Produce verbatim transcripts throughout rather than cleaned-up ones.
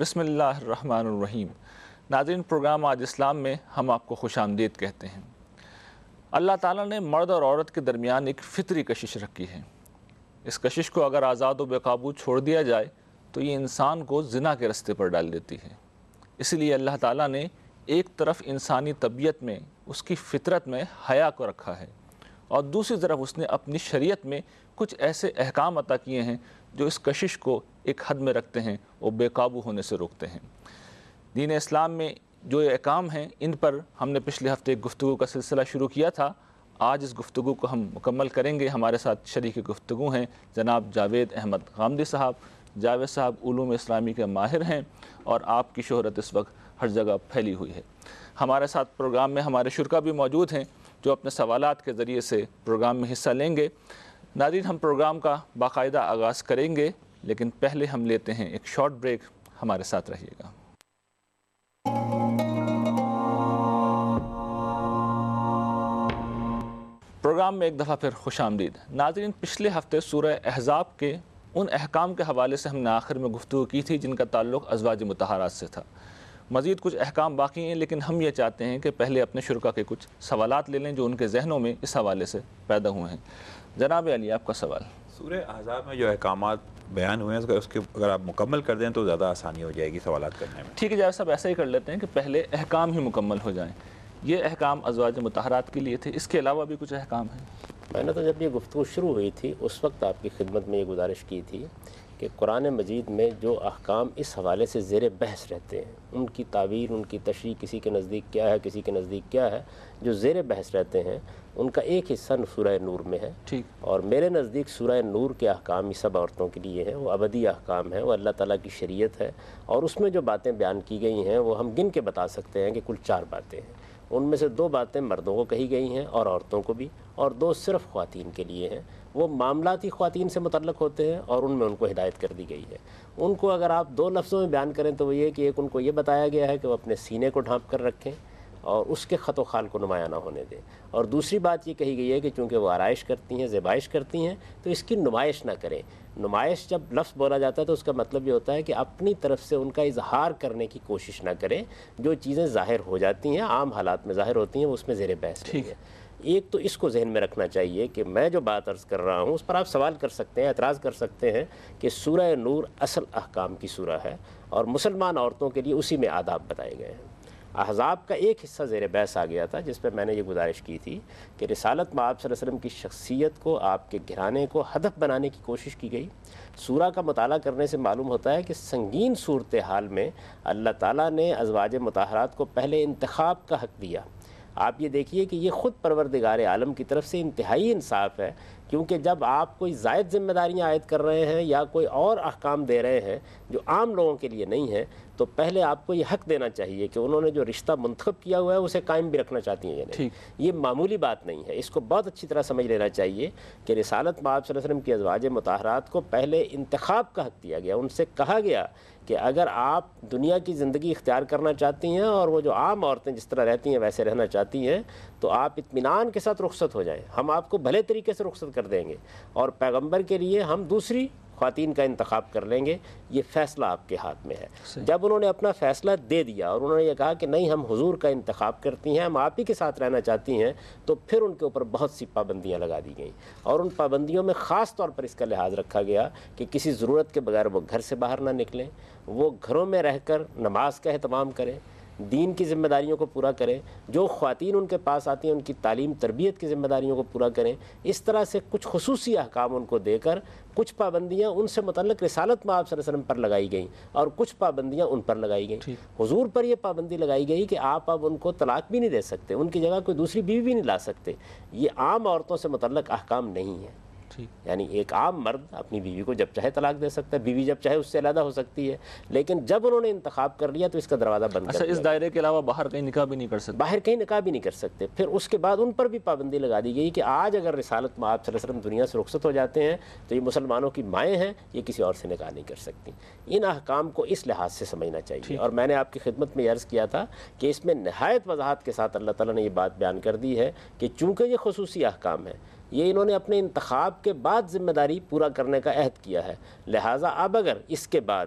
بسم اللہ الرحمن الرحیم۔ ناظرین، پروگرام آج اسلام میں ہم آپ کو خوش آمدید کہتے ہیں۔ اللہ تعالیٰ نے مرد اور عورت کے درمیان ایک فطری کشش رکھی ہے۔ اس کشش کو اگر آزاد و بے قابو چھوڑ دیا جائے تو یہ انسان کو زنا کے رستے پر ڈال دیتی ہے۔ اس لیے اللہ تعالیٰ نے ایک طرف انسانی طبیعت میں، اس کی فطرت میں حیا کو رکھا ہے، اور دوسری طرف اس نے اپنی شریعت میں کچھ ایسے احکام عطا کیے ہیں جو اس کشش کو ایک حد میں رکھتے ہیں اور بے قابو ہونے سے روکتے ہیں۔ دین اسلام میں جو احکام ہیں، ان پر ہم نے پچھلے ہفتے ایک گفتگو کا سلسلہ شروع کیا تھا۔ آج اس گفتگو کو ہم مکمل کریں گے۔ ہمارے ساتھ شریک گفتگو ہیں جناب جاوید احمد غامدی صاحب۔ جاوید صاحب علوم اسلامی کے ماہر ہیں اور آپ کی شہرت اس وقت ہر جگہ پھیلی ہوئی ہے۔ ہمارے ساتھ پروگرام میں ہمارے شرکا بھی موجود ہیں جو اپنے سوالات کے ذریعے سے پروگرام میں حصہ لیں گے۔ ناظرین، ہم پروگرام کا باقاعدہ آغاز کریں گے، لیکن پہلے ہم لیتے ہیں ایک شارٹ بریک۔ ہمارے ساتھ رہیے گا۔ پروگرام میں ایک دفعہ پھر خوش آمدید۔ ناظرین، پچھلے ہفتے سورہ احزاب کے ان احکام کے حوالے سے ہم نے آخر میں گفتگو کی تھی جن کا تعلق ازواج مطہرات سے تھا۔ مزید کچھ احکام باقی ہیں، لیکن ہم یہ چاہتے ہیں کہ پہلے اپنے شرکا کے کچھ سوالات لے لیں جو ان کے ذہنوں میں اس حوالے سے پیدا ہوئے ہیں۔ جناب علی، آپ کا سوال۔ سورہ احزاب میں جو احکامات بیان ہوئے ہیں اس کے اگر آپ مکمل کر دیں تو زیادہ آسانی ہو جائے گی سوالات کرنے میں۔ ٹھیک ہے جاوید صاحب، ایسا ہی کر لیتے ہیں کہ پہلے احکام ہی مکمل ہو جائیں۔ یہ احکام ازواج مطہرات کے لیے تھے، اس کے علاوہ بھی کچھ احکام ہیں؟ میں نے تو جب یہ گفتگو شروع ہوئی تھی اس وقت آپ کی خدمت میں یہ گزارش کی تھی کہ قرآن مجید میں جو احکام اس حوالے سے زیر بحث رہتے ہیں، ان کی تعبیر، ان کی تشریح کسی کے نزدیک کیا ہے، کسی کے نزدیک کیا ہے، جو زیر بحث رہتے ہیں ان کا ایک حصہ سورہ نور میں ہے۔ ٹھیک۔ اور میرے نزدیک سورہ نور کے احکام یہ سب عورتوں کے لیے ہیں، وہ ابدی احکام ہیں، وہ اللہ تعالیٰ کی شریعت ہے، اور اس میں جو باتیں بیان کی گئی ہیں وہ ہم گن کے بتا سکتے ہیں کہ کل چار باتیں ہیں۔ ان میں سے دو باتیں مردوں کو کہی گئی ہیں اور عورتوں کو بھی، اور دو صرف خواتین کے لیے ہیں۔ وہ معاملاتی خواتین سے متعلق ہوتے ہیں اور ان میں ان کو ہدایت کر دی گئی ہے۔ ان کو اگر آپ دو لفظوں میں بیان کریں تو وہ یہ کہ ایک ان کو یہ بتایا گیا ہے کہ وہ اپنے سینے کو ڈھانپ کر رکھیں اور اس کے خط و خال کو نمایاں نہ ہونے دیں، اور دوسری بات یہ کہی گئی ہے کہ چونکہ وہ آرائش کرتی ہیں، زیبائش کرتی ہیں، تو اس کی نمائش نہ کریں۔ نمائش جب لفظ بولا جاتا ہے تو اس کا مطلب یہ ہوتا ہے کہ اپنی طرف سے ان کا اظہار کرنے کی کوشش نہ کریں۔ جو چیزیں ظاہر ہو جاتی ہیں، عام حالات میں ظاہر ہوتی ہیں، وہ اس میں زیر بحث نہیں ہے۔ ایک تو اس کو ذہن میں رکھنا چاہیے کہ میں جو بات عرض کر رہا ہوں اس پر آپ سوال کر سکتے ہیں، اعتراض کر سکتے ہیں کہ سورہ نور اصل احکام کی سورہ ہے اور مسلمان عورتوں کے لیے اسی میں آداب بتائے گئے ہیں۔ احزاب کا ایک حصہ زیر بحث آ گیا تھا جس پہ میں نے یہ گزارش کی تھی کہ رسالت میں آپ صلی اللہ علیہ وسلم کی شخصیت کو، آپ کے گھرانے کو ہدف بنانے کی کوشش کی گئی۔ سورہ کا مطالعہ کرنے سے معلوم ہوتا ہے کہ سنگین صورتحال میں اللہ تعالیٰ نے ازواج مطہرات کو پہلے انتخاب کا حق دیا۔ آپ یہ دیکھیے کہ یہ خود پروردگار عالم کی طرف سے انتہائی انصاف ہے، کیونکہ جب آپ کوئی زائد ذمہ داریاں عائد کر رہے ہیں یا کوئی اور احکام دے رہے ہیں جو عام لوگوں کے لیے نہیں ہیں، تو پہلے آپ کو یہ حق دینا چاہیے کہ انہوں نے جو رشتہ منتخب کیا ہوا ہے اسے قائم بھی رکھنا چاہتی ہیں یا نہیں۔ یہ معمولی بات نہیں ہے، اس کو بہت اچھی طرح سمجھ لینا چاہیے کہ رسالت مآب صلی اللہ علیہ وسلم کی ازواج مطہرات کو پہلے انتخاب کا حق دیا گیا۔ ان سے کہا گیا کہ اگر آپ دنیا کی زندگی اختیار کرنا چاہتی ہیں اور وہ جو عام عورتیں جس طرح رہتی ہیں ویسے رہنا چاہتی ہیں تو آپ اطمینان کے ساتھ رخصت ہو جائیں، ہم آپ کو بھلے طریقے سے رخصت کر دیں گے، اور پیغمبر کے لیے ہم دوسری خواتین کا انتخاب کر لیں گے، یہ فیصلہ آپ کے ہاتھ میں ہے۔ جب انہوں نے اپنا فیصلہ دے دیا اور انہوں نے یہ کہا کہ نہیں ہم حضور کا انتخاب کرتی ہیں، ہم آپ ہی کے ساتھ رہنا چاہتی ہیں، تو پھر ان کے اوپر بہت سی پابندیاں لگا دی گئیں، اور ان پابندیوں میں خاص طور پر اس کا لحاظ رکھا گیا کہ کسی ضرورت کے بغیر وہ گھر سے باہر نہ نکلیں، وہ گھروں میں رہ کر نماز کا اہتمام کریں، دین کی ذمہ داریوں کو پورا کریں، جو خواتین ان کے پاس آتی ہیں ان کی تعلیم تربیت کی ذمہ داریوں کو پورا کریں۔ اس طرح سے کچھ خصوصی احکام ان کو دے کر کچھ پابندیاں ان سے متعلق رسالت میں آپ صلی اللہ علیہ وسلم پر لگائی گئیں اور کچھ پابندیاں ان پر لگائی گئیں۔ حضور پر یہ پابندی لگائی گئی کہ آپ اب ان کو طلاق بھی نہیں دے سکتے، ان کی جگہ کوئی دوسری بیوی بھی نہیں لا سکتے۔ یہ عام عورتوں سے متعلق احکام نہیں ہے، یعنی ایک عام مرد اپنی بیوی کو جب چاہے طلاق دے سکتا ہے، بیوی جب چاہے اس سے علیحدہ ہو سکتی ہے، لیکن جب انہوں نے انتخاب کر لیا تو اس کا دروازہ بند کر دیا۔ اس دائرے کے علاوہ باہر کہیں نکاح بھی نہیں کر سکتے، باہر کہیں نکاح بھی نہیں کر سکتے۔ پھر اس کے بعد ان پر بھی پابندی لگا دی گئی کہ آج اگر رسالت میں آپ صلی اللہ علیہ وسلم دنیا سے رخصت ہو جاتے ہیں تو یہ مسلمانوں کی مائیں ہیں، یہ کسی اور سے نکاح نہیں کر سکتی۔ ان احکام کو اس لحاظ سے سمجھنا چاہیے، اور میں نے آپ کی خدمت میں عرض کیا تھا کہ اس میں نہایت وضاحت کے ساتھ اللہ تعالیٰ نے یہ بات بیان کر دی ہے کہ چونکہ یہ خصوصی احکام ہیں، یہ انہوں نے اپنے انتخاب کے بعد ذمہ داری پورا کرنے کا عہد کیا ہے، لہٰذا اب اگر اس کے بعد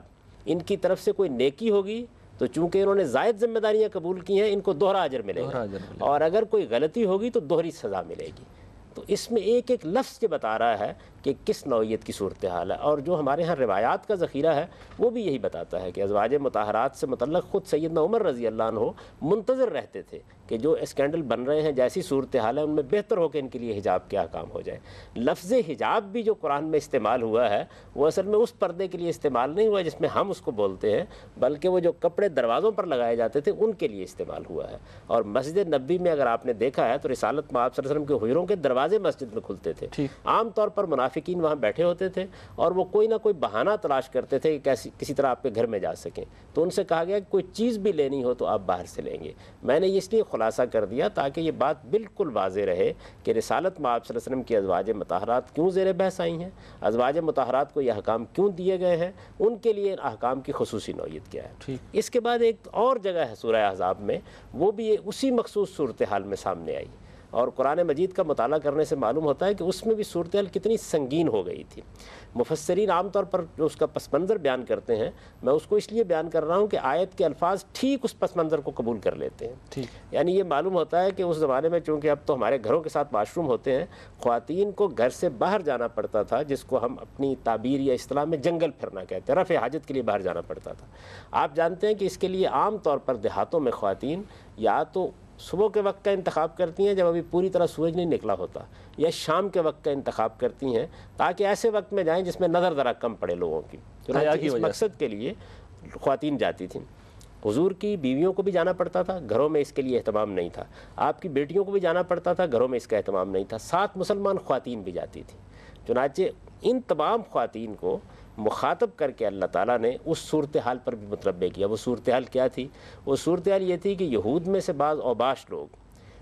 ان کی طرف سے کوئی نیکی ہوگی تو چونکہ انہوں نے زائد ذمہ داریاں قبول کی ہیں ان کو دوہرا اجر ملے گا، اور اگر کوئی غلطی ہوگی تو دوہری سزا ملے گی۔ تو اس میں ایک ایک لفظ یہ بتا رہا ہے کہ کس نوعیت کی صورتحال ہے، اور جو ہمارے ہاں روایات کا ذخیرہ ہے وہ بھی یہی بتاتا ہے کہ ازواج مطہرات سے متعلق خود سیدنا عمر رضی اللہ عنہ منتظر رہتے تھے کہ جو اسکینڈل بن رہے ہیں، جیسی صورتحال ہے ان میں بہتر ہو کہ ان کے لیے حجاب کے احکام ہو جائے۔ لفظ حجاب بھی جو قرآن میں استعمال ہوا ہے وہ اصل میں اس پردے کے لیے استعمال نہیں ہوا جس میں ہم اس کو بولتے ہیں، بلکہ وہ جو کپڑے دروازوں پر لگائے جاتے تھے ان کے لیے استعمال ہوا ہے۔ اور مسجد نبوی میں اگر آپ نے دیکھا ہے تو رسالت میں آپ صلی اللہ علیہ وسلم کے حجروں کے دروازے مسجد میں کھلتے تھے، عام طور پر منافقین وہاں بیٹھے ہوتے تھے اور وہ کوئی نہ کوئی بہانہ تلاش کرتے تھے کہ کیسی کسی طرح آپ کے گھر میں جا سکیں، تو ان سے کہا گیا کہ کوئی چیز بھی لینی ہو تو آپ باہر سے لیں گے۔ میں نے اس لیے خلاصہ کر دیا تاکہ یہ بات بالکل واضح رہے کہ رسالت میں آپ صلی اللہ علیہ وسلم کی ازواج مطہرات کیوں زیر بحث آئی ہیں، ازواج مطہرات کو یہ احکام کیوں دیے گئے ہیں، ان کے لیے احکام کی خصوصی نوعیت کیا ہے۔ اس کے بعد ایک اور جگہ ہے سورہ احزاب میں، وہ بھی اسی مخصوص صورتحال میں سامنے آئی، اور قرآن مجید کا مطالعہ کرنے سے معلوم ہوتا ہے کہ اس میں بھی صورتحال کتنی سنگین ہو گئی تھی۔ مفسرین عام طور پر جو اس کا پس منظر بیان کرتے ہیں، میں اس کو اس لیے بیان کر رہا ہوں کہ آیت کے الفاظ ٹھیک اس پس منظر کو قبول کر لیتے ہیں۔ یعنی یہ معلوم ہوتا ہے کہ اس زمانے میں چونکہ اب تو ہمارے گھروں کے ساتھ واش روم ہوتے ہیں، خواتین کو گھر سے باہر جانا پڑتا تھا، جس کو ہم اپنی تعبیر یا اصطلاح میں جنگل پھرنا کہتے ہیں، رفع حاجت کے لیے باہر جانا پڑتا تھا۔ آپ جانتے ہیں کہ اس کے لیے عام طور پر دیہاتوں میں خواتین یا تو صبح کے وقت کا انتخاب کرتی ہیں جب ابھی پوری طرح سورج نہیں نکلا ہوتا، یا شام کے وقت کا انتخاب کرتی ہیں تاکہ ایسے وقت میں جائیں جس میں نظر ذرا کم پڑے لوگوں کی۔ اس مقصد کے لیے خواتین جاتی تھیں۔ حضور کی بیویوں کو بھی جانا پڑتا تھا، گھروں میں اس کے لیے اہتمام نہیں تھا۔ آپ کی بیٹیوں کو بھی جانا پڑتا تھا، گھروں میں اس کا اہتمام نہیں تھا۔ سات مسلمان خواتین بھی جاتی تھیں۔ چنانچہ ان تمام خواتین کو مخاطب کر کے اللہ تعالیٰ نے اس صورتحال پر بھی متنبع کیا۔ وہ صورتحال کیا تھی؟ وہ صورتحال یہ تھی کہ یہود میں سے بعض اوباش لوگ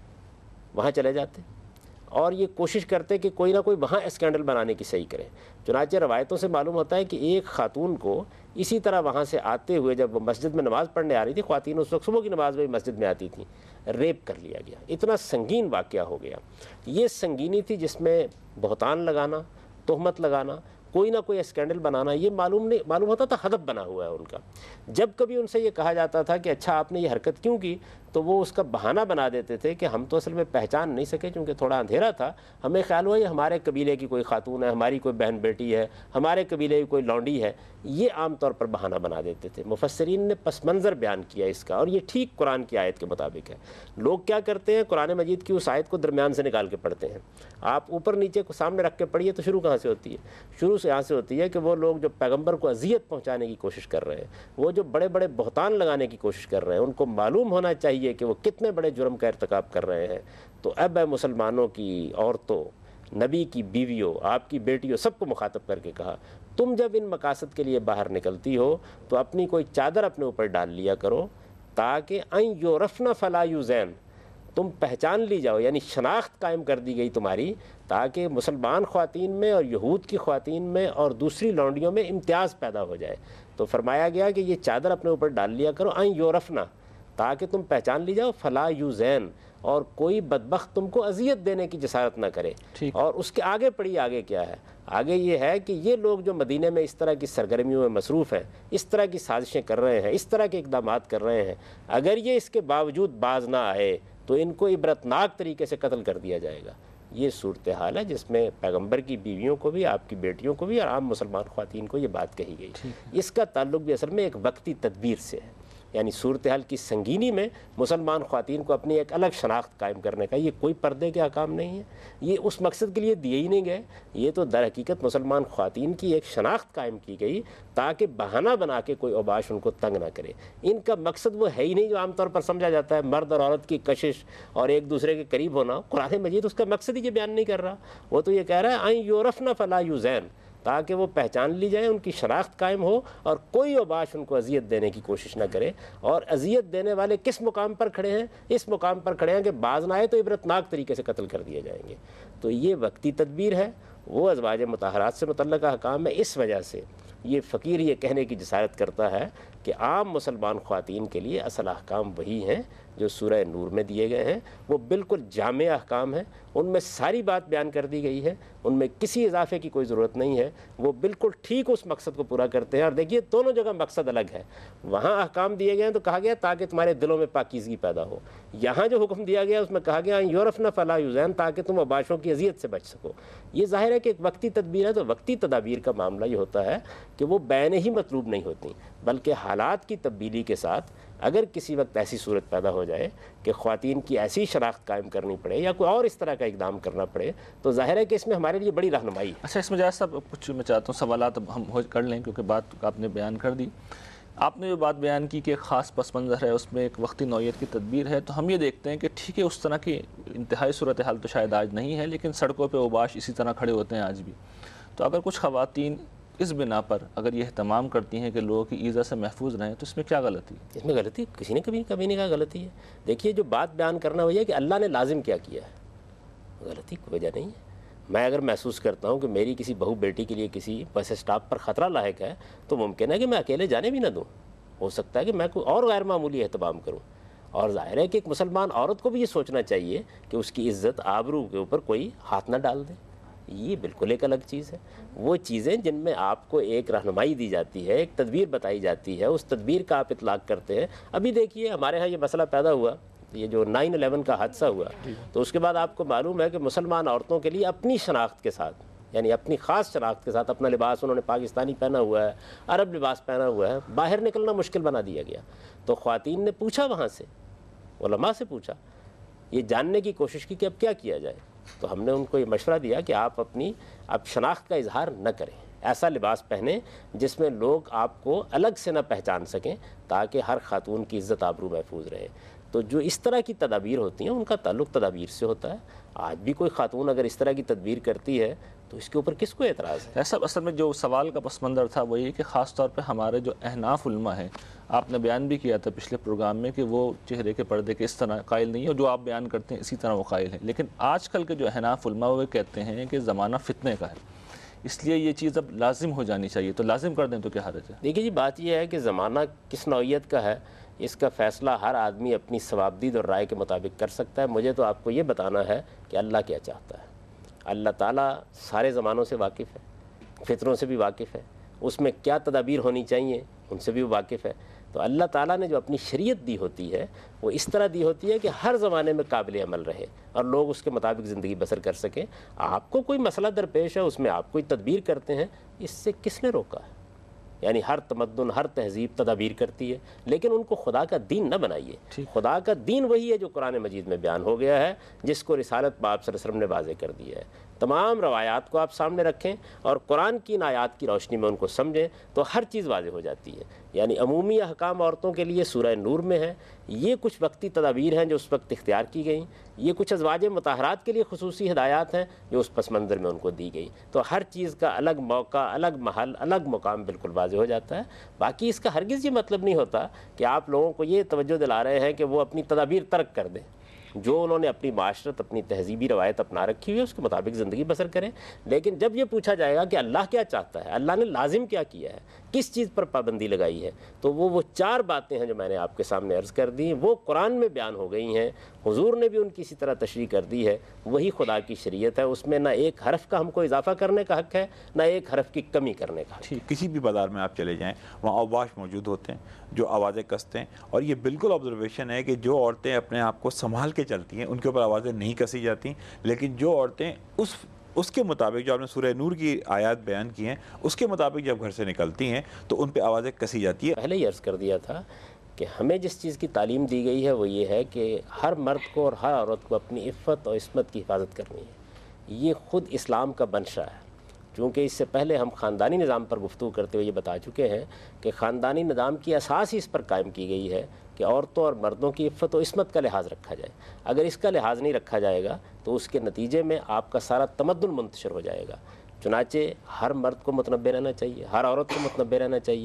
وہاں چلے جاتے اور یہ کوشش کرتے کہ کوئی نہ کوئی وہاں اسکینڈل بنانے کی صحیح کریں۔ چنانچہ روایتوں سے معلوم ہوتا ہے کہ ایک خاتون کو اسی طرح وہاں سے آتے ہوئے جب وہ مسجد میں نماز پڑھنے آ رہی تھی، خواتین اس وقت صبح کی نماز میں مسجد میں آتی تھیں، ریپ کر لیا گیا۔ اتنا سنگین واقعہ ہو گیا۔ یہ سنگینی تھی جس میں بہتان لگانا، تہمت لگانا، کوئی نہ کوئی اسکینڈل بنانا، یہ معلوم نہیں معلوم ہوتا تھا ہدف بنا ہوا ہے ان کا۔ جب کبھی ان سے یہ کہا جاتا تھا کہ اچھا آپ نے یہ حرکت کیوں کی، تو وہ اس کا بہانہ بنا دیتے تھے کہ ہم تو اصل میں پہچان نہیں سکے چونکہ تھوڑا اندھیرا تھا، ہمیں خیال ہوا یہ ہمارے قبیلے کی کوئی خاتون ہے، ہماری کوئی بہن بیٹی ہے، ہمارے قبیلے کی کوئی لونڈی ہے۔ یہ عام طور پر بہانہ بنا دیتے تھے۔ مفسرین نے پس منظر بیان کیا اس کا، اور یہ ٹھیک قرآن کی آیت کے مطابق ہے۔ لوگ کیا کرتے ہیں، قرآن مجید کی اس آیت کو درمیان سے نکال کے پڑھتے ہیں۔ آپ اوپر نیچے کو سامنے رکھ کے پڑھیے تو شروع کہاں سے ہوتی ہے؟ شروع سے یہاں سے ہوتی ہے کہ وہ لوگ جو پیغمبر کو اذیت پہنچانے کی کوشش کر رہے ہیں، وہ جو بڑے بڑے بہتان لگانے کی کوشش کر رہے ہیں، ان کو معلوم ہونا چاہیے کہ وہ کتنے بڑے جرم کا ارتکاب کر رہے ہیں۔ تو اب اے مسلمانوں کی عورتوں، نبی کی بیویوں، آپ کی بیٹیوں، سب کو مخاطب کر کے کہا، تم جب ان مقاصد کے لیے باہر نکلتی ہو تو اپنی کوئی چادر اپنے اوپر ڈال لیا کرو تاکہ این یورفنا فلا یوزین، تم پہچان لی جاؤ، یعنی شناخت قائم کر دی گئی تمہاری، تاکہ مسلمان خواتین میں اور یہود کی خواتین میں اور دوسری لونڈیوں میں امتیاز پیدا ہو جائے۔ تو فرمایا گیا کہ یہ چادر اپنے اوپر ڈال لیا کرو، این یورفنا، تاکہ تم پہچان لی جاؤ، فلا یوزین، اور کوئی بدبخت تم کو اذیت دینے کی جسارت نہ کرے۔ اور اس کے آگے پڑھی، آگے کیا ہے؟ آگے یہ ہے کہ یہ لوگ جو مدینے میں اس طرح کی سرگرمیوں میں مصروف ہیں، اس طرح کی سازشیں کر رہے ہیں، اس طرح کے اقدامات کر رہے ہیں، اگر یہ اس کے باوجود باز نہ آئے تو ان کو عبرتناک طریقے سے قتل کر دیا جائے گا۔ یہ صورتحال ہے جس میں پیغمبر کی بیویوں کو بھی، آپ کی بیٹیوں کو بھی، اور عام مسلمان خواتین کو یہ بات کہی گئی۔ اس کا تعلق بھی اصل میں ایک وقتی تدبیر سے ہے، یعنی صورتحال کی سنگینی میں مسلمان خواتین کو اپنی ایک الگ شناخت قائم کرنے کا، یہ کوئی پردے کے احکام نہیں ہے، یہ اس مقصد کے لیے دیے ہی نہیں گئے، یہ تو در حقیقت مسلمان خواتین کی ایک شناخت قائم کی گئی تاکہ بہانہ بنا کے کوئی اوباش ان کو تنگ نہ کرے۔ ان کا مقصد وہ ہے ہی نہیں جو عام طور پر سمجھا جاتا ہے، مرد اور عورت کی کشش اور ایک دوسرے کے قریب ہونا۔ قرآن مجید اس کا مقصد ہی یہ بیان نہیں کر رہا، وہ تو یہ کہہ رہا ہے این یورفنا فلا یوزین، تاکہ وہ پہچان لی جائے، ان کی شناخت قائم ہو اور کوئی اوباش ان کو اذیت دینے کی کوشش نہ کرے۔ اور اذیت دینے والے کس مقام پر کھڑے ہیں؟ اس مقام پر کھڑے ہیں کہ باز نہ آئے تو عبرتناک طریقے سے قتل کر دیے جائیں گے۔ تو یہ وقتی تدبیر ہے، وہ ازواج مطہرات سے متعلق احکام ہے۔ اس وجہ سے یہ فقیر یہ کہنے کی جسارت کرتا ہے کہ عام مسلمان خواتین کے لیے اصل احکام وہی ہیں جو سورہ نور میں دیے گئے ہیں، وہ بالکل جامع احکام ہیں، ان میں ساری بات بیان کر دی گئی ہے، ان میں کسی اضافے کی کوئی ضرورت نہیں ہے، وہ بالکل ٹھیک اس مقصد کو پورا کرتے ہیں۔ اور دیکھیے دونوں جگہ مقصد الگ ہے، وہاں احکام دیے گئے ہیں تو کہا گیا تاکہ تمہارے دلوں میں پاکیزگی پیدا ہو، یہاں جو حکم دیا گیا اس میں کہا گیا یورفن فلا یوزین، تاکہ تم اباشوں کی اذیت سے بچ سکو۔ یہ ظاہر ہے کہ ایک وقتی تدبیر ہے، تو وقتی تدابیر کا معاملہ یہ ہوتا ہے کہ وہ بین ہی مطلوب نہیں ہوتی، بلکہ حالات کی تبدیلی کے ساتھ اگر کسی وقت ایسی صورت پیدا ہو جائے کہ خواتین کی ایسی شناخت قائم کرنی پڑے یا کوئی اور اس طرح کا اقدام کرنا پڑے، تو ظاہر ہے کہ اس میں ہمارے لیے بڑی رہنمائی ہے۔ اچھا، اس میں جائز صاحب کچھ میں چاہتا ہوں سوالات اب ہم ہو کر لیں، کیونکہ بات آپ نے بیان کر دی۔ آپ نے جو بات بیان کی کہ ایک خاص پس منظر ہے، اس میں ایک وقتی نوعیت کی تدبیر ہے، تو ہم یہ دیکھتے ہیں کہ ٹھیک ہے اس طرح کی انتہائی صورتحال تو شاید آج نہیں ہے، لیکن سڑکوں پہ اوباش اسی طرح کھڑے ہوتے ہیں آج بھی۔ تو اگر کچھ خواتین اس بنا پر اگر یہ اہتمام کرتی ہیں کہ لوگوں کی ایذا سے محفوظ رہیں، تو اس میں کیا غلطی ہے؟ اس میں غلطی کسی نے کبھی کبھی نہیں کہا غلطی ہے۔ دیکھیے جو بات بیان کرنا وہی ہے کہ اللہ نے لازم کیا کیا ہے، غلطی کوئی وجہ نہیں ہے۔ میں اگر محسوس کرتا ہوں کہ میری کسی بہو بیٹی کے لیے کسی بس اسٹاپ پر خطرہ لاحق ہے، تو ممکن ہے کہ میں اکیلے جانے بھی نہ دوں، ہو سکتا ہے کہ میں کوئی اور غیر معمولی اہتمام کروں۔ اور ظاہر ہے کہ ایک مسلمان عورت کو بھی یہ سوچنا چاہیے کہ اس کی عزت آبرو کے اوپر کوئی ہاتھ نہ ڈال دے، یہ بالکل ایک الگ چیز ہے۔ وہ چیزیں جن میں آپ کو ایک رہنمائی دی جاتی ہے، ایک تدبیر بتائی جاتی ہے، اس تدبیر کا آپ اطلاق کرتے ہیں۔ ابھی دیکھیے ہمارے ہاں یہ مسئلہ پیدا ہوا، یہ جو نائن الیون کا حادثہ ہوا، تو اس کے بعد آپ کو معلوم ہے کہ مسلمان عورتوں کے لیے اپنی شناخت کے ساتھ، یعنی اپنی خاص شناخت کے ساتھ اپنا لباس انہوں نے پاکستانی پہنا ہوا ہے، عرب لباس پہنا ہوا ہے، باہر نکلنا مشکل بنا دیا گیا۔ تو خواتین نے پوچھا، وہاں سے علماء سے پوچھا، یہ جاننے کی کوشش کی کہ اب کیا کیا جائے۔ تو ہم نے ان کو یہ مشورہ دیا کہ آپ اپنی اب شناخت کا اظہار نہ کریں، ایسا لباس پہنیں جس میں لوگ آپ کو الگ سے نہ پہچان سکیں، تاکہ ہر خاتون کی عزت آبرو محفوظ رہے۔ تو جو اس طرح کی تدابیر ہوتی ہیں ان کا تعلق تدابیر سے ہوتا ہے۔ آج بھی کوئی خاتون اگر اس طرح کی تدبیر کرتی ہے تو اس کے اوپر کس کو اعتراض ہے؟ ایسا اصل میں جو سوال کا پس منظر تھا وہ یہ کہ خاص طور پہ ہمارے جو احناف علماء ہیں، آپ نے بیان بھی کیا تھا پچھلے پروگرام میں کہ وہ چہرے کے پردے کے اس طرح قائل نہیں ہے، اور جو آپ بیان کرتے ہیں اسی طرح وہ قائل ہیں، لیکن آج کل کے جو احناف علماء وہ کہتے ہیں کہ زمانہ فتنے کا ہے، اس لیے یہ چیز اب لازم ہو جانی چاہیے، تو لازم کر دیں تو کیا حرج ہے؟ دیکھیے جی بات یہ ہے کہ زمانہ کس نوعیت کا ہے، اس کا فیصلہ ہر آدمی اپنی ثوابدید اور رائے کے مطابق کر سکتا ہے۔ مجھے تو آپ کو یہ بتانا ہے کہ اللہ کیا چاہتا ہے۔ اللہ تعالیٰ سارے زمانوں سے واقف ہے، فطروں سے بھی واقف ہے، اس میں کیا تدابیر ہونی چاہیے ان سے بھی واقف ہے۔ تو اللہ تعالیٰ نے جو اپنی شریعت دی ہوتی ہے وہ اس طرح دی ہوتی ہے کہ ہر زمانے میں قابل عمل رہے اور لوگ اس کے مطابق زندگی بسر کر سکیں۔ آپ کو کوئی مسئلہ درپیش ہے، اس میں آپ کوئی تدبیر کرتے ہیں، اس سے کس نے روکا ہے؟ یعنی ہر تمدن، ہر تہذیب تدابیر کرتی ہے، لیکن ان کو خدا کا دین نہ بنائیے۔ خدا کا دین وہی ہے جو قرآن مجید میں بیان ہو گیا ہے، جس کو رسالت باب صلی اللہ علیہ وسلم نے واضح کر دیا ہے۔ تمام روایات کو آپ سامنے رکھیں اور قرآن کی ان آیات کی روشنی میں ان کو سمجھیں تو ہر چیز واضح ہو جاتی ہے۔ یعنی عمومی احکام عورتوں کے لیے سورہ نور میں ہے، یہ کچھ وقتی تدابیر ہیں جو اس وقت اختیار کی گئیں، یہ کچھ ازواج مطہرات کے لیے خصوصی ہدایات ہیں جو اس پس منظر میں ان کو دی گئی۔ تو ہر چیز کا الگ موقع، الگ محل، الگ مقام بالکل واضح ہو جاتا ہے۔ باقی اس کا ہرگز یہ مطلب نہیں ہوتا کہ آپ لوگوں کو یہ توجہ دلا رہے ہیں کہ وہ اپنی تدابیر ترک کر دیں، جو انہوں نے اپنی معاشرت، اپنی تہذیبی روایت اپنا رکھی ہوئی ہے اس کے مطابق زندگی بسر کریں۔ لیکن جب یہ پوچھا جائے گا کہ اللہ کیا چاہتا ہے، اللہ نے لازم کیا کیا ہے، کس چیز پر پابندی لگائی ہے، تو وہ وہ چار باتیں ہیں جو میں نے آپ کے سامنے عرض کر دی، وہ قرآن میں بیان ہو گئی ہیں، حضور نے بھی ان کی اسی طرح تشریح کر دی ہے۔ وہی خدا کی شریعت ہے، اس میں نہ ایک حرف کا ہم کو اضافہ کرنے کا حق ہے، نہ ایک حرف کی کمی کرنے کا حق ہے۔ کسی بھی بازار میں آپ چلے جائیں وہاں اوباش موجود ہوتے ہیں جو آوازیں کستے ہیں، اور یہ بالکل آبزرویشن ہے کہ جو عورتیں اپنے آپ کو سنبھال کے چلتی ہیں ان کے اوپر آوازیں نہیں کسی جاتی، لیکن جو عورتیں اس اس کے مطابق جو آپ نے سورہ نور کی آیات بیان کی ہیں اس کے مطابق جب گھر سے نکلتی ہیں تو ان پہ آوازیں کسی جاتی ہے۔ پہلے ہی عرض کر دیا تھا کہ ہمیں جس چیز کی تعلیم دی گئی ہے وہ یہ ہے کہ ہر مرد کو اور ہر عورت کو اپنی عفت اور عصمت کی حفاظت کرنی ہے، یہ خود اسلام کا منشا ہے۔ چونکہ اس سے پہلے ہم خاندانی نظام پر گفتگو کرتے ہوئے یہ بتا چکے ہیں کہ خاندانی نظام کی اساس ہی اس پر قائم کی گئی ہے کہ عورتوں اور مردوں کی عفت و عصمت کا لحاظ رکھا جائے۔ اگر اس کا لحاظ نہیں رکھا جائے گا تو اس کے نتیجے میں آپ کا سارا تمدن منتشر ہو جائے گا۔ چنانچہ ہر مرد کو متنبہ رہنا چاہیے، ہر عورت کو متنبہ رہنا چاہیے،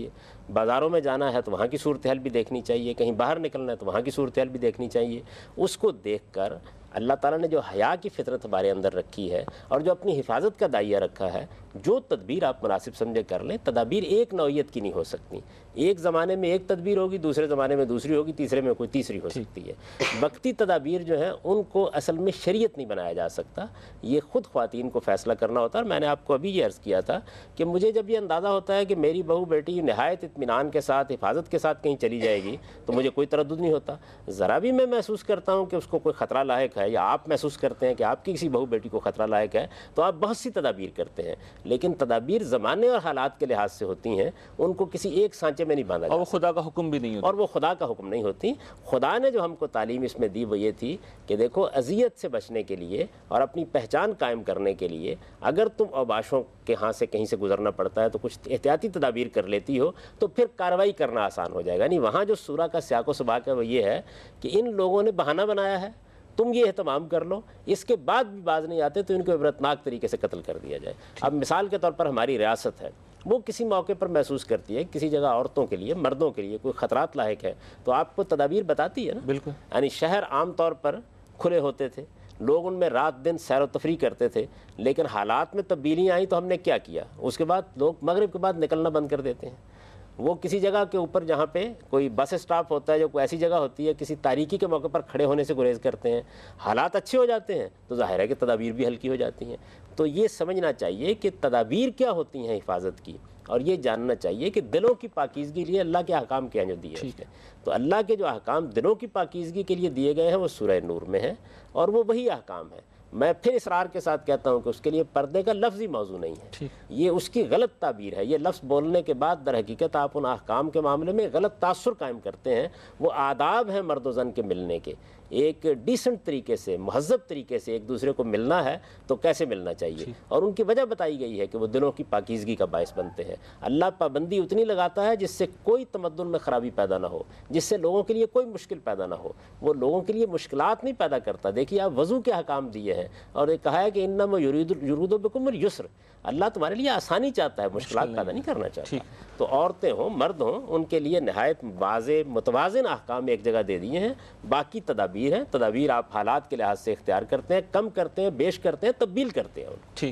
بازاروں میں جانا ہے تو وہاں کی صورتحال بھی دیکھنی چاہیے، کہیں باہر نکلنا ہے تو وہاں کی صورتحال بھی دیکھنی چاہیے۔ اس کو دیکھ کر اللہ تعالیٰ نے جو حیا کی فطرت ہمارے اندر رکھی ہے اور جو اپنی حفاظت کا دائیہ رکھا ہے، جو تدبیر آپ مناسب سمجھے کر لیں۔ تدابیر ایک نوعیت کی نہیں ہو سکتی، ایک زمانے میں ایک تدبیر ہوگی، دوسرے زمانے میں دوسری ہوگی، تیسرے میں کوئی تیسری ہو سکتی ہے۔ وقتی تدابیر جو ہیں ان کو اصل میں شریعت نہیں بنایا جا سکتا، یہ خود خواتین کو فیصلہ کرنا ہوتا ہے۔ اور میں نے آپ کو ابھی یہ عرض کیا تھا کہ مجھے جب یہ اندازہ ہوتا ہے کہ میری بہو بیٹی نہایت اطمینان کے ساتھ حفاظت کے ساتھ کہیں چلی جائے گی تو مجھے کوئی تردد نہیں ہوتا۔ ذرا بھی میں محسوس کرتا ہوں کہ اس کو کوئی خطرہ لاحق ہے، یا آپ محسوس کرتے ہیں کہ آپ کی کسی بہو بیٹی کو خطرہ لاحق ہے، تو آپ بہت سی تدابیر کرتے ہیں، لیکن تدابیر زمانے اور حالات کے لحاظ سے ہوتی ہیں، ان کو کسی ایک سانچے میں نہیں باندھا جاتا، اور وہ خدا کا حکم بھی نہیں ہوتا، اور وہ خدا کا حکم نہیں ہوتی۔ خدا نے جو ہم کو تعلیم اس میں دی وہ یہ تھی کہ دیکھو، اذیت سے بچنے کے لیے اور اپنی پہچان قائم کرنے کے لیے اگر تم اوباشوں کے ہاں سے کہیں سے گزرنا پڑتا ہے تو کچھ احتیاطی تدابیر کر لیتی ہو تو پھر کارروائی کرنا آسان ہو جائے گا۔ یعنی وہاں جو سورہ کا سیاق و سباق ہے وہ یہ ہے کہ ان لوگوں نے بہانہ بنایا ہے، تم یہ اہتمام کر لو، اس کے بعد بھی باز نہیں آتے تو ان کو عبرتناک طریقے سے قتل کر دیا جائے۔ اب مثال کے طور پر ہماری ریاست ہے، وہ کسی موقع پر محسوس کرتی ہے کسی جگہ عورتوں کے لیے، مردوں کے لیے کوئی خطرات لاحق ہے تو آپ کو تدابیر بتاتی ہے نا۔ بالکل۔ یعنی شہر عام طور پر کھلے ہوتے تھے، لوگ ان میں رات دن سیر و تفریح کرتے تھے، لیکن حالات میں تبدیلیاں آئیں تو ہم نے کیا کیا؟ اس کے بعد لوگ مغرب کے بعد نکلنا بند کر دیتے ہیں۔ وہ کسی جگہ کے اوپر جہاں پہ کوئی بس اسٹاپ ہوتا ہے، جو کوئی ایسی جگہ ہوتی ہے، کسی تاریکی کے موقع پر کھڑے ہونے سے گریز کرتے ہیں۔ حالات اچھے ہو جاتے ہیں تو ظاہر ہے کہ تدابیر بھی ہلکی ہو جاتی ہیں۔ تو یہ سمجھنا چاہیے کہ تدابیر کیا ہوتی ہیں حفاظت کی، اور یہ جاننا چاہیے کہ دلوں کی پاکیزگی لیے اللہ کے احکام کیا جو دیے ہیں۔ تو اللہ کے جو احکام دلوں کی پاکیزگی کے لیے دیے گئے ہیں وہ سورہ نور میں ہیں، اور وہ وہی احکام ہے۔ میں پھر اصرار کے ساتھ کہتا ہوں کہ اس کے لیے پردے کا لفظی موضوع نہیں ہے، یہ اس کی غلط تعبیر ہے۔ یہ لفظ بولنے کے بعد در حقیقت آپ ان احکام کے معاملے میں غلط تاثر قائم کرتے ہیں۔ وہ آداب ہیں مرد و زن کے ملنے کے، ایک ڈیسنٹ طریقے سے، مہذب طریقے سے ایک دوسرے کو ملنا ہے تو کیسے ملنا چاہیے، اور ان کی وجہ بتائی گئی ہے کہ وہ دلوں کی پاکیزگی کا باعث بنتے ہیں۔ اللہ پابندی اتنی لگاتا ہے جس سے کوئی تمدن میں خرابی پیدا نہ ہو، جس سے لوگوں کے لیے کوئی مشکل پیدا نہ ہو، وہ لوگوں کے لیے مشکلات نہیں پیدا کرتا۔ دیکھیے آپ وضو کے احکام دیے ہیں اور یہ کہا ہے کہ انما یرید یرید بکم الیسر، اللہ تمہارے لیے آسانی چاہتا ہے، مشکلات پیدا نہیں کرنا چاہتا۔ تو عورتیں ہوں مرد ہوں، ان کے لیے نہایت واضح متوازن احکام ایک جگہ دے دیے ہیں۔ باقی تدابیر ہیں، تدابیر آپ حالات کے لحاظ سے اختیار کرتے ہیں، کم کرتے ہیں، بیش کرتے ہیں، تبدیل کرتے ہیں۔ ٹھیک۔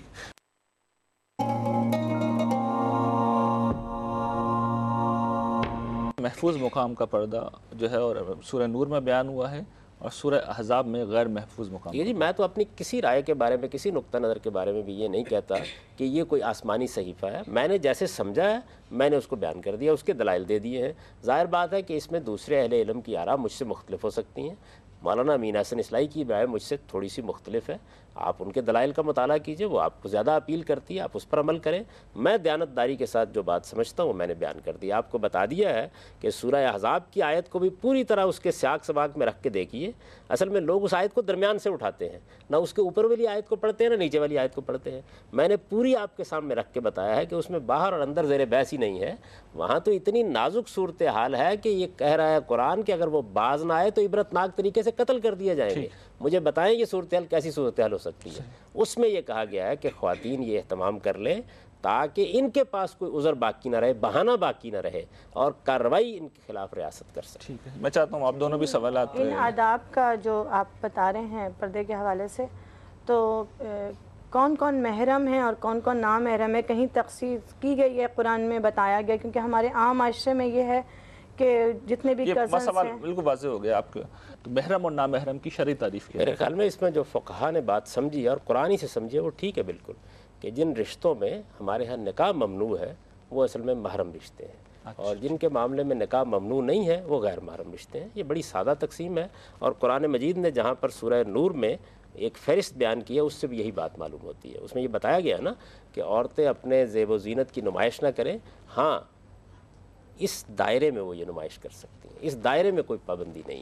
محفوظ مقام کا پردہ جو ہے اور سورہ نور میں بیان ہوا ہے، اور سورہ احزاب میں غیر محفوظ مقام۔ جی میں تو اپنی کسی رائے کے بارے میں، کسی نقطہ نظر کے بارے میں بھی یہ نہیں کہتا کہ یہ کوئی آسمانی صحیفہ ہے۔ میں نے جیسے سمجھا ہے میں نے اس کو بیان کر دیا، اس کے دلائل دے دیے ہیں۔ ظاہر بات ہے کہ اس میں دوسرے اہل علم کی آراء مجھ سے مختلف ہو سکتی ہیں۔ مولانا امین حسن اصلاحی کی رائے مجھ سے تھوڑی سی مختلف ہے، آپ ان کے دلائل کا مطالعہ کیجئے، وہ آپ کو زیادہ اپیل کرتی ہے، آپ اس پر عمل کریں۔ میں دیانتداری کے ساتھ جو بات سمجھتا ہوں میں نے بیان کر دی، آپ کو بتا دیا ہے کہ سورہ احزاب کی آیت کو بھی پوری طرح اس کے سیاق سباق میں رکھ کے دیکھیے۔ اصل میں لوگ اس آیت کو درمیان سے اٹھاتے ہیں، نہ اس کے اوپر والی آیت کو پڑھتے ہیں نہ نیچے والی آیت کو پڑھتے ہیں۔ میں نے پوری آپ کے سامنے رکھ کے بتایا ہے کہ اس میں باہر اور اندر زیر بحث ہی نہیں ہے۔ وہاں تو اتنی نازک صورتحال ہے کہ یہ کہہ رہا ہے قرآن کہ اگر وہ باز نہ آئے تو عبرتناک طریقے سے قتل کر دیا جائیں گے۔ مجھے بتائیں یہ صورتحال کیسی صورتحال ہو سکتی ہے؟ اس میں یہ کہا گیا ہے کہ خواتین یہ اہتمام کر لیں تاکہ ان کے پاس کوئی عذر باقی نہ رہے، بہانہ باقی نہ رہے، اور کارروائی ان کے خلاف ریاست کر سکے۔ ٹھیک ہے، میں چاہتا ہوں آپ دونوں بھی سوالات۔ ان آداب کا جو آپ بتا رہے ہیں پردے کے حوالے سے، تو کون کون محرم ہیں اور کون کون نامحرم ہے؟ کہیں تخصیص کی گئی ہے قرآن میں بتایا گیا؟ کیونکہ ہمارے عام معاشرے میں یہ ہے کہ جتنے بھی کزنس سوال ہیں، بالکل واضح ہو گیا آپ کا۔ تو محرم اور نامحرم کی شرعی تعریف کیا؟ میرے خیال میں اس میں جو فقہا نے بات سمجھی اور قرآن ہی سے سمجھی وہ ٹھیک ہے بالکل، کہ جن رشتوں میں ہمارے ہاں نکاح ممنوع ہے وہ اصل میں محرم رشتے ہیں، اور جن کے معاملے میں نکاح ممنوع نہیں ہے وہ غیر محرم رشتے ہیں۔ یہ بڑی سادہ تقسیم ہے، اور قرآن مجید نے جہاں پر سورہ نور میں ایک فہرست بیان کی ہے اس سے بھی یہی بات معلوم ہوتی ہے۔ اس میں یہ بتایا گیا نا کہ عورتیں اپنے زیب و زینت کی نمائش نہ کریں، ہاں اس دائرے میں وہ یہ نمائش کر سکتی ہیں، اس دائرے میں کوئی پابندی نہیں ہے۔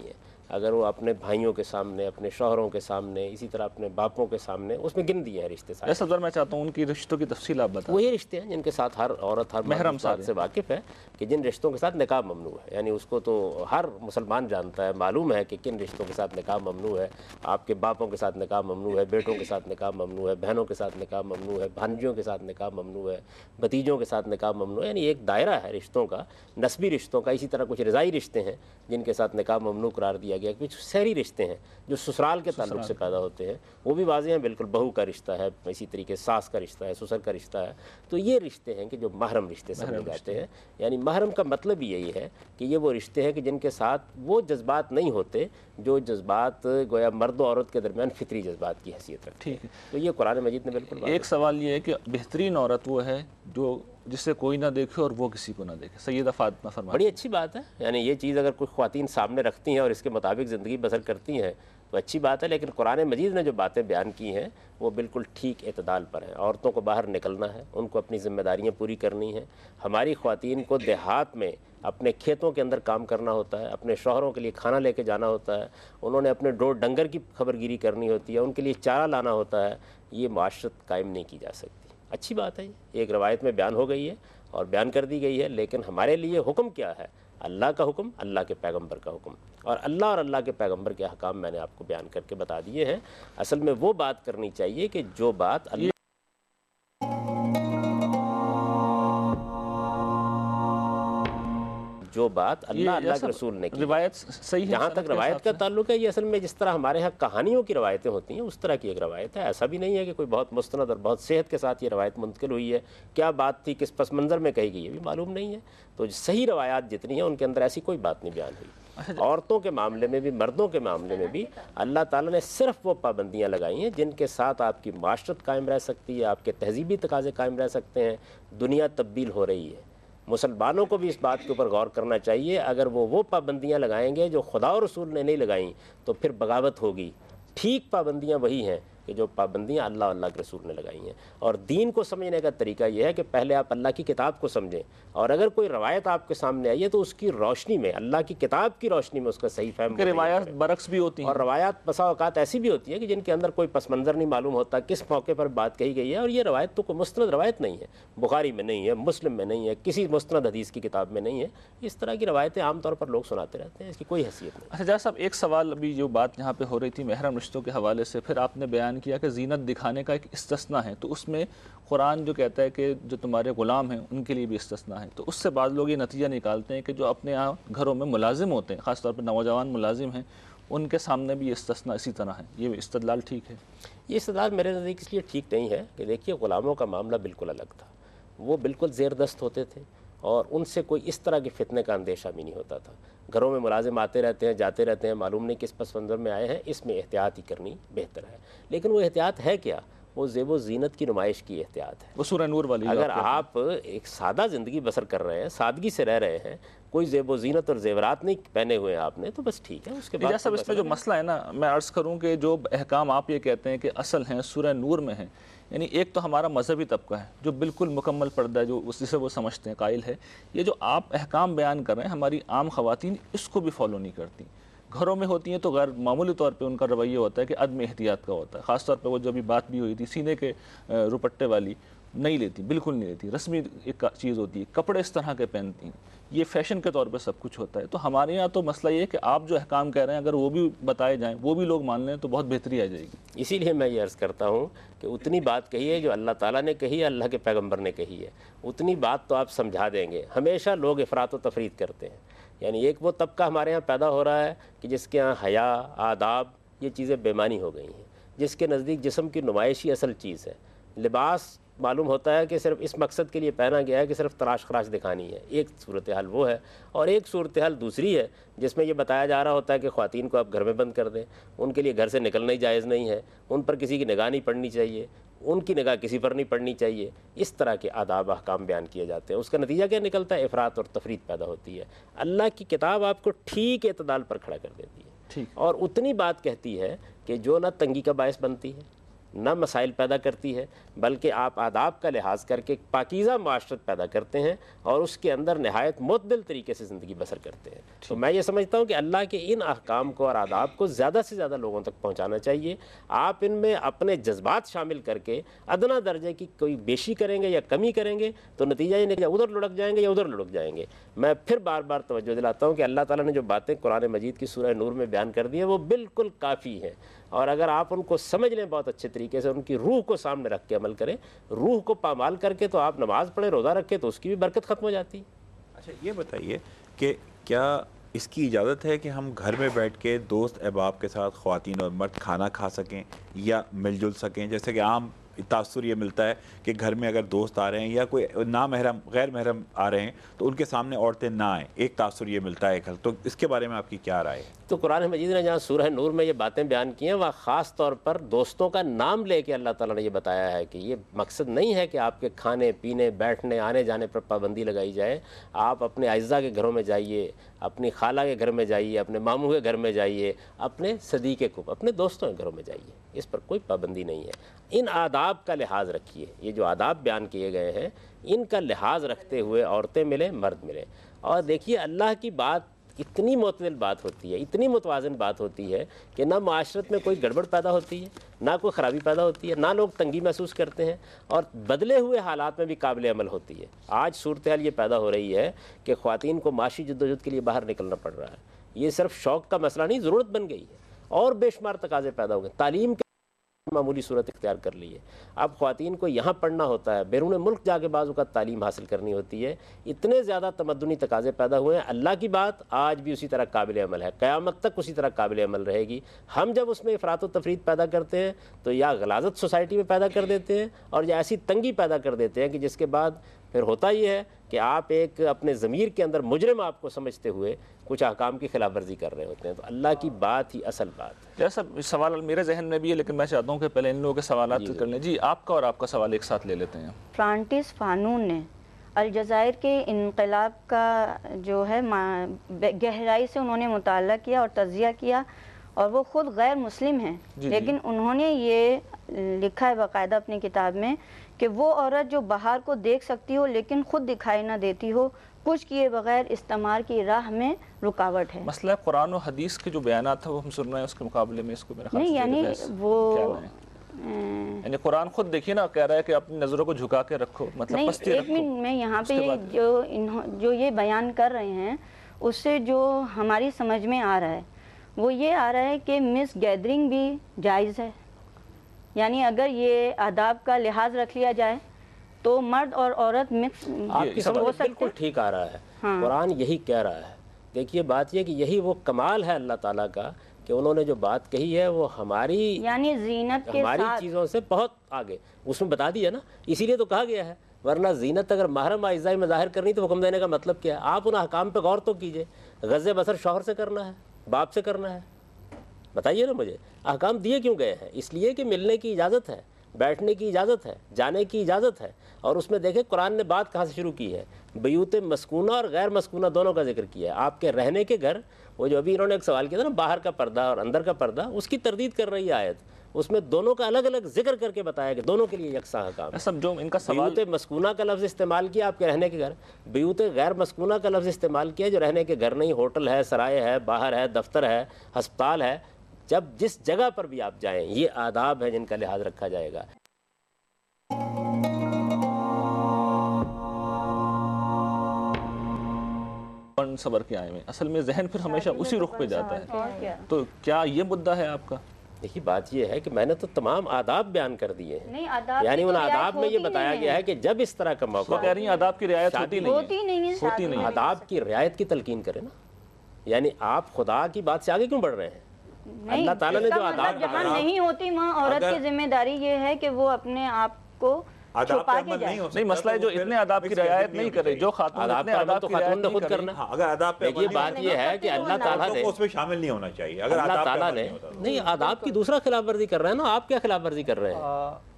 اگر وہ اپنے بھائیوں کے سامنے، اپنے شوہروں کے سامنے، اسی طرح اپنے باپوں کے سامنے، اس میں گن دیے ہیں رشتے سارے۔ صدر میں چاہتا ہوں ان کی رشتوں کی تفصیل آپ بتائیں۔ وہی رشتے ہیں جن کے ساتھ ہر عورت، ہر محرم ساتھ سے واقف ہے کہ جن رشتوں کے ساتھ نکاح ممنوع ہے، یعنی اس کو تو ہر مسلمان جانتا ہے، معلوم ہے کہ کن رشتوں کے ساتھ نکاح ممنوع ہے۔ آپ کے باپوں کے ساتھ نکاح ممنوع ہے، بیٹوں کے ساتھ نکاح ممنوع ہے، بہنوں کے ساتھ نکاح ممنوع ہے، بھانجیوں کے ساتھ نکاح ممنوع ہے، بھتیجوں کے ساتھ نکاح ممنوع ہے، یعنی ایک دائرہ ہے رشتوں کا، نسبی رشتوں کا۔ اسی طرح کچھ رضائی رشتے ہیں جن کے ساتھ نکاح ممنوع قرار دیا گیا، کچھ سحری رشتے ہیں جو سسرال کے تعلق سے پیدا ہوتے ہیں، وہ بھی واضح ہیں، بالکل بہو کا رشتہ ہے، اسی طریقے ساس کا رشتہ ہے، سسر کا رشتہ ہے۔ تو یہ رشتے ہیں کہ جو محرم رشتے سمجھے جاتے ہیں، یعنی محرم کا مطلب یہی ہے کہ یہ وہ رشتے ہیں کہ جن کے ساتھ وہ جذبات نہیں ہوتے جو جذبات گویا مرد و عورت کے درمیان فطری جذبات کی حیثیت رکھتے ہیں۔ تو یہ قرآن مجید نے بالکل بات۔ ایک سوال یہ ہے کہ بہترین عورت وہ ہے جو جسے کوئی نہ دیکھے اور وہ کسی کو نہ دیکھے، سیدہ فاطمہ فرماتی ہیں۔ بڑی اچھی بات ہے، یعنی یہ چیز اگر کوئی خواتین سامنے رکھتی ہیں اور اس کے مطابق زندگی بسر کرتی ہیں تو اچھی بات ہے، لیکن قرآن مجید نے جو باتیں بیان کی ہیں وہ بالکل ٹھیک اعتدال پر ہیں۔ عورتوں کو باہر نکلنا ہے، ان کو اپنی ذمہ داریاں پوری کرنی ہیں۔ ہماری خواتین کو دیہات میں اپنے کھیتوں کے اندر کام کرنا ہوتا ہے، اپنے شوہروں کے لیے کھانا لے کے جانا ہوتا ہے، انہوں نے اپنے ڈور ڈنگر کی خبر گیری کرنی ہوتی ہے، ان کے لیے چارہ لانا ہوتا ہے۔ یہ معاشرت قائم نہیں کی جا سکتی۔ اچھی بات ہے، یہ ایک روایت میں بیان ہو گئی ہے اور بیان کر دی گئی ہے، لیکن ہمارے لیے حکم کیا ہے؟ اللہ کا حکم، اللہ کے پیغمبر کا حکم، اور اللہ اور اللہ کے پیغمبر کے احکام میں نے آپ کو بیان کر کے بتا دیے ہیں۔ اصل میں وہ بات کرنی چاہیے کہ جو بات اللہ جو بات اللہ اللہ کے رسول نے کی، روایت صحیح ہے۔ جہاں تک روایت کا تعلق ہے، یہ اصل میں جس طرح ہمارے ہاں کہانیوں کی روایتیں ہوتی ہیں اس طرح کی ایک روایت ہے۔ ایسا بھی نہیں ہے کہ کوئی بہت مستند اور بہت صحت کے ساتھ یہ روایت منتقل ہوئی ہے، کیا بات تھی، کس پس منظر میں کہی گئی، یہ بھی معلوم نہیں ہے۔ تو صحیح روایات جتنی ہیں ان کے اندر ایسی کوئی بات نہیں بیان ہوئی۔ عورتوں کے معاملے میں بھی، مردوں کے معاملے میں بھی اللہ تعالیٰ نے صرف وہ پابندیاں لگائی ہیں جن کے ساتھ آپ کی معاشرت قائم رہ سکتی ہے، آپ کے تہذیبی تقاضے قائم رہ سکتے ہیں۔ دنیا تبدیل ہو رہی ہے، مسلمانوں کو بھی اس بات کے اوپر غور کرنا چاہیے۔ اگر وہ وہ پابندیاں لگائیں گے جو خدا و رسول نے نہیں لگائیں تو پھر بغاوت ہوگی۔ ٹھیک پابندیاں وہی ہیں کہ جو پابندیاں اللہ اللہ کے رسول نے لگائی ہیں۔ اور دین کو سمجھنے کا طریقہ یہ ہے کہ پہلے آپ اللہ کی کتاب کو سمجھیں، اور اگر کوئی روایت آپ کے سامنے آئی ہے تو اس کی روشنی میں، اللہ کی کتاب کی روشنی میں اس کا صحیح فہم کہ روایات برعکس بھی ہوتی ہیں، اور روایات بسا اوقات ایسی بھی ہوتی ہیں کہ جن کے اندر کوئی پس منظر نہیں معلوم ہوتا، کس موقع پر بات کہی گئی ہے، اور یہ روایت تو کوئی مستند روایت نہیں ہے، بخاری میں نہیں ہے، مسلم میں نہیں ہے، کسی مستند حدیث کی کتاب میں نہیں ہے۔ اس طرح کی روایتیں عام طور پر لوگ سناتے رہتے ہیں، اس کی کوئی حیثیت نہیں۔ اچھا جا صاحب، ایک سوال ابھی جو بات یہاں پہ ہو رہی تھی محرم رشتوں کے حوالے سے، پھر آپ نے بیان کیا کہ زینت دکھانے کا ایک استثناء ہے، تو اس میں قرآن جو کہتا ہے کہ جو تمہارے غلام ہیں ان کے لیے بھی استثناء ہے، تو اس سے بعض لوگ یہ نتیجہ نکالتے ہیں کہ جو اپنے یہاں گھروں میں ملازم ہوتے ہیں، خاص طور پر نوجوان ملازم ہیں، ان کے سامنے بھی یہ استثناء اسی طرح ہے۔ یہ استدلال ٹھیک ہے؟ یہ استدلال میرے نزدیک اس لیے ٹھیک نہیں ہے کہ دیکھیے غلاموں کا معاملہ بالکل الگ تھا، وہ بالکل زیر دست ہوتے تھے اور ان سے کوئی اس طرح کے فتنے کا اندیشہ بھی نہیں ہوتا تھا۔ گھروں میں ملازم آتے رہتے ہیں، جاتے رہتے ہیں، معلوم نہیں کس پس منظر میں آئے ہیں، اس میں احتیاط ہی کرنی بہتر ہے۔ لیکن وہ احتیاط ہے کیا؟ وہ زیب و زینت کی نمائش کی احتیاط ہے۔ وہ سورہ نور والی، اگر آپ ایک سادہ زندگی بسر کر رہے ہیں، سادگی سے رہ رہے ہیں، کوئی زیب و زینت اور زیورات نہیں پہنے ہوئے ہیں آپ نے، تو بس ٹھیک ہے۔ اس کے بعد صاحب اس میں جو مسئلہ ہے نا، میں عرض کروں کہ جو احکام آپ یہ کہتے ہیں کہ اصل ہیں سورہ نور میں ہیں، یعنی ایک تو ہمارا مذہبی طبقہ ہے جو بالکل مکمل پردہ ہے، جو جسے وہ سمجھتے ہیں قائل ہے۔ یہ جو آپ احکام بیان کر رہے ہیں، ہماری عام خواتین اس کو بھی فالو نہیں کرتی۔ گھروں میں ہوتی ہیں تو غیر معمولی طور پہ ان کا رویہ ہوتا ہے کہ عدم احتیاط کا ہوتا ہے، خاص طور پہ وہ جو ابھی بات بھی ہوئی تھی سینے کے روپٹے والی، نہیں لیتی، بالکل نہیں لیتی، رسمی ایک چیز ہوتی ہے، کپڑے اس طرح کے پہنتی ہیں، یہ فیشن کے طور پہ سب کچھ ہوتا ہے۔ تو ہمارے یہاں تو مسئلہ یہ ہے کہ آپ جو احکام کہہ رہے ہیں اگر وہ بھی بتائے جائیں، وہ بھی لوگ مان لیں تو بہت بہتری آ جائے گی۔ اسی لیے میں یہ عرض کرتا ہوں کہ اتنی بات کہی ہے جو اللہ تعالیٰ نے کہی ہے، اللہ کے پیغمبر نے کہی ہے، اتنی بات تو آپ سمجھا دیں گے۔ ہمیشہ لوگ افراط و تفریط کرتے ہیں، یعنی ایک وہ طبقہ ہمارے ہاں پیدا ہو رہا ہے کہ جس کے ہاں حیا، آداب، یہ چیزیں بےمانی ہو گئی ہیں، جس کے نزدیک جسم کی نمائش ہی اصل چیز ہے۔ لباس معلوم ہوتا ہے کہ صرف اس مقصد کے لیے پہنا گیا ہے کہ صرف تراش خراش دکھانی ہے، ایک صورتحال وہ ہے، اور ایک صورتحال دوسری ہے جس میں یہ بتایا جا رہا ہوتا ہے کہ خواتین کو آپ گھر میں بند کر دیں، ان کے لیے گھر سے نکلنا ہی جائز نہیں ہے، ان پر کسی کی نگاہ نہیں پڑنی چاہیے، ان کی نگاہ کسی پر نہیں پڑنی چاہیے۔ اس طرح کے آداب احکام بیان کیے جاتے ہیں، اس کا نتیجہ کیا نکلتا ہے؟ افراط اور تفریط پیدا ہوتی ہے۔ اللہ کی کتاب آپ کو ٹھیک اعتدال پر کھڑا کر دیتی ہے، اور اتنی بات کہتی ہے کہ جو نہ تنگی کا باعث بنتی ہے، نہ مسائل پیدا کرتی ہے، بلکہ آپ آداب کا لحاظ کر کے ایک پاکیزہ معاشرت پیدا کرتے ہیں اور اس کے اندر نہایت معتدل طریقے سے زندگی بسر کرتے ہیں۔ تو میں یہ سمجھتا ہوں کہ اللہ کے ان احکام کو اور آداب کو زیادہ سے زیادہ لوگوں تک پہنچانا چاہیے۔ آپ ان میں اپنے جذبات شامل کر کے ادنا درجے کی کوئی بیشی کریں گے یا کمی کریں گے تو نتیجہ یہ نہیں ادھر لڑک جائیں گے یا ادھر لڑک جائیں گے۔ میں پھر بار بار توجہ دلاتا ہوں کہ اللہ تعالیٰ نے جو باتیں قرآن مجید کی سورہ نور میں بیان کر دی ہیں وہ بالکل کافی ہیں، اور اگر آپ ان کو سمجھ لیں بہت اچھے طریقے سے، ان کی روح کو سامنے رکھ کے عمل کریں، روح کو پامال کر کے تو آپ نماز پڑھیں، روزہ رکھیں تو اس کی بھی برکت ختم ہو جاتی ہے۔ اچھا یہ بتائیے کہ کیا اس کی اجازت ہے کہ ہم گھر میں بیٹھ کے دوست احباب کے ساتھ خواتین اور مرد کھانا کھا سکیں یا مل جل سکیں؟ جیسے کہ عام تاثر یہ ملتا ہے کہ گھر میں اگر دوست آ رہے ہیں یا کوئی نامحرم غیر محرم آ رہے ہیں تو ان کے سامنے عورتیں نہ آئیں، ایک تاثر یہ ملتا ہے۔ تو اس کے بارے میں آپ کی کیا رائے ہے؟ تو قرآن مجید نے جہاں سورہ نور میں یہ باتیں بیان کی ہیں وہاں خاص طور پر دوستوں کا نام لے کے اللہ تعالیٰ نے یہ بتایا ہے کہ یہ مقصد نہیں ہے کہ آپ کے کھانے پینے بیٹھنے آنے جانے پر پابندی لگائی جائے۔ آپ اپنے اعزاء کے گھروں میں جائیے، اپنی خالہ کے گھر میں جائیے، اپنے ماموں کے گھر میں جائیے، اپنے صدیقے کو اپنے دوستوں کے گھروں میں جائیے، اس پر کوئی پابندی نہیں ہے۔ ان آداب کا لحاظ رکھیے، یہ جو آداب بیان کیے گئے ہیں ان کا لحاظ رکھتے ہوئے عورتیں ملیں مرد ملیں۔ اور دیکھیے اللہ کی بات اتنی معتدل بات ہوتی ہے، اتنی متوازن بات ہوتی ہے کہ نہ معاشرت میں کوئی گڑبڑ پیدا ہوتی ہے، نہ کوئی خرابی پیدا ہوتی ہے، نہ لوگ تنگی محسوس کرتے ہیں، اور بدلے ہوئے حالات میں بھی قابل عمل ہوتی ہے۔ آج صورتحال یہ پیدا ہو رہی ہے کہ خواتین کو معاشی جدوجہد کے لیے باہر نکلنا پڑ رہا ہے۔ یہ صرف شوق کا مسئلہ نہیں، ضرورت بن گئی ہے، اور بے شمار تقاضے پیدا ہو گئے۔ تعلیم کے معمولی صورت اختیار کر لی ہے، اب خواتین کو یہاں پڑھنا ہوتا ہے، بیرون ملک جا کے بعض اوقات تعلیم حاصل کرنی ہوتی ہے۔ اتنے زیادہ تمدنی تقاضے پیدا ہوئے ہیں، اللہ کی بات آج بھی اسی طرح قابل عمل ہے، قیامت تک اسی طرح قابل عمل رہے گی۔ ہم جب اس میں افراط و تفریط پیدا کرتے ہیں تو یا غلاظت سوسائٹی میں پیدا کر دیتے ہیں، اور یا ایسی تنگی پیدا کر دیتے ہیں کہ جس کے بعد پھر ہوتا یہ ہے کہ آپ ایک اپنے ضمیر کے اندر مجرم آپ کو سمجھتے ہوئے کچھ احکام کی خلاف ورزی کر رہے ہوتے ہیں۔ تو اللہ کی بات ہی اصل بات ہے۔ جیسا سوال میرے ذہن میں بھی ہے، لیکن میں چاہتا ہوں کہ پہلے ان لوگوں کے سوالات کر لیں۔ جی آپ کا اور آپ کا سوال ایک ساتھ لے لیتے ہیں۔ فرانٹس فانون نے الجزائر کے انقلاب کا جو ہے گہرائی سے انہوں نے مطالعہ کیا اور تجزیہ کیا، اور وہ خود غیر مسلم ہیں، لیکن انہوں نے یہ لکھا ہے باقاعدہ اپنی کتاب میں کہ وہ عورت جو بہار کو دیکھ سکتی ہو لیکن خود دکھائی نہ دیتی ہو، کچھ کیے بغیر استعمار کی راہ میں رکاوٹ ہے۔ مسئلہ قرآن و حدیث کے جو بیانات ہیں وہ ہم سن رہے ہیں، اس کے مقابلے میں اس کو میرا خیال نہیں، یعنی وہ یعنی قرآن خود دیکھیے نا، کہہ رہا ہے کہ اپنی نظروں کو جھکا کے رکھو، مطلب نہیں، پستی ایک رکھو۔ منٹ میں یہاں پہ جو جو یہ بیان کر رہے ہیں اس سے جو ہماری سمجھ میں آ رہا ہے وہ یہ آ رہا ہے کہ مس گیدرنگ بھی جائز ہے، یعنی اگر یہ آداب کا لحاظ رکھ لیا جائے تو مرد اور عورت مکس آپ کی سمجھ بالکل ٹھیک آ رہا ہے، قرآن یہی کہہ رہا ہے۔ دیکھیے بات یہ کہ یہی وہ کمال ہے اللہ تعالیٰ کا کہ انہوں نے جو بات کہی ہے وہ ہماری یعنی زینت کے ہماری ساتھ چیزوں سے بہت آگے اس میں بتا دیا نا، اسی لیے تو کہا گیا ہے، ورنہ زینت اگر محرم اعزائی میں ظاہر کرنی تو حکم دینے کا مطلب کیا ہے؟ آپ ان احکام پہ غور تو کیجئے۔ غض بصر شوہر سے کرنا ہے، باپ سے کرنا ہے، بتائیے نا مجھے احکام دیے کیوں گئے ہیں؟ اس لیے کہ ملنے کی اجازت ہے، بیٹھنے کی اجازت ہے، جانے کی اجازت ہے، اور اس میں دیکھیں قرآن نے بات کہاں سے شروع کی ہے، بیوت مسکونہ اور غیر مسکونہ دونوں کا ذکر کیا ہے۔ آپ کے رہنے کے گھر، وہ جو ابھی انہوں نے ایک سوال کیا تھا نا باہر کا پردہ اور اندر کا پردہ، اس کی تردید کر رہی ہے آیت، اس میں دونوں کا الگ الگ ذکر کر کے بتایا کہ دونوں کے لیے یکساں احکام ہے۔ سب جو ان کا سوال بیوت مسکونہ کا لفظ استعمال کیا آپ کے رہنے کے گھر، بیوت غیر مسکونہ کا لفظ استعمال کیا جو رہنے کے گھر نہیں، ہوٹل ہے، سرائے ہے، باہر ہے، دفتر ہے، ہسپتال ہے، جب جس جگہ پر بھی آپ جائیں یہ آداب ہیں جن کا لحاظ رکھا جائے گا۔ صبر کے آئے میں اصل میں ذہن پھر ہمیشہ اسی رخ پہ جاتا ہے، تو کیا یہ مدعا ہے آپ کا؟ دیکھیے بات یہ ہے کہ میں نے تو تمام آداب بیان کر دیے ہیں، نہیں، آداب یعنی کی ان تو رعایت آداب میں یہ ہوتی بتایا نہیں گیا ہے۔ ہے کہ جب اس طرح کا موقع وہ کہہ رہی ہیں آداب کی رعایت ہوتی نہیں ہوتی نہیں ہے، ہوتی نہیں ہے۔ آداب کی رعایت کی تلقین کرے نا، یعنی آپ خدا کی بات سے آگے کیوں بڑھ رہے ہیں؟ نہیں، اللہ تعالیٰ نے اس کا جو مطلب آداب جہاں نہیں ہوتی وہاں عورت کی ذمہ داری یہ ہے کہ وہ اپنے آپ کو چھپا کے جائے۔ نہیں، مسئلہ ہے جو اتنے آداب کی رعایت نہیں کرے، جو خاتون آداب اتنے کا عمل آداب تو کی خاتون رعایت نے نہیں خود کرے۔ کرنا۔ ہاں، اگر آداب پہ دیکھیے بات یہ ہے کہ اللہ تعالیٰ نے اس میں شامل نہیں ہونا چاہیے، اگر اللہ آداب تعالیٰ نے نہیں آداب کی دوسرا خلاف ورزی کر رہے ہیں نا، آپ کیا خلاف ورزی کر رہے ہیں؟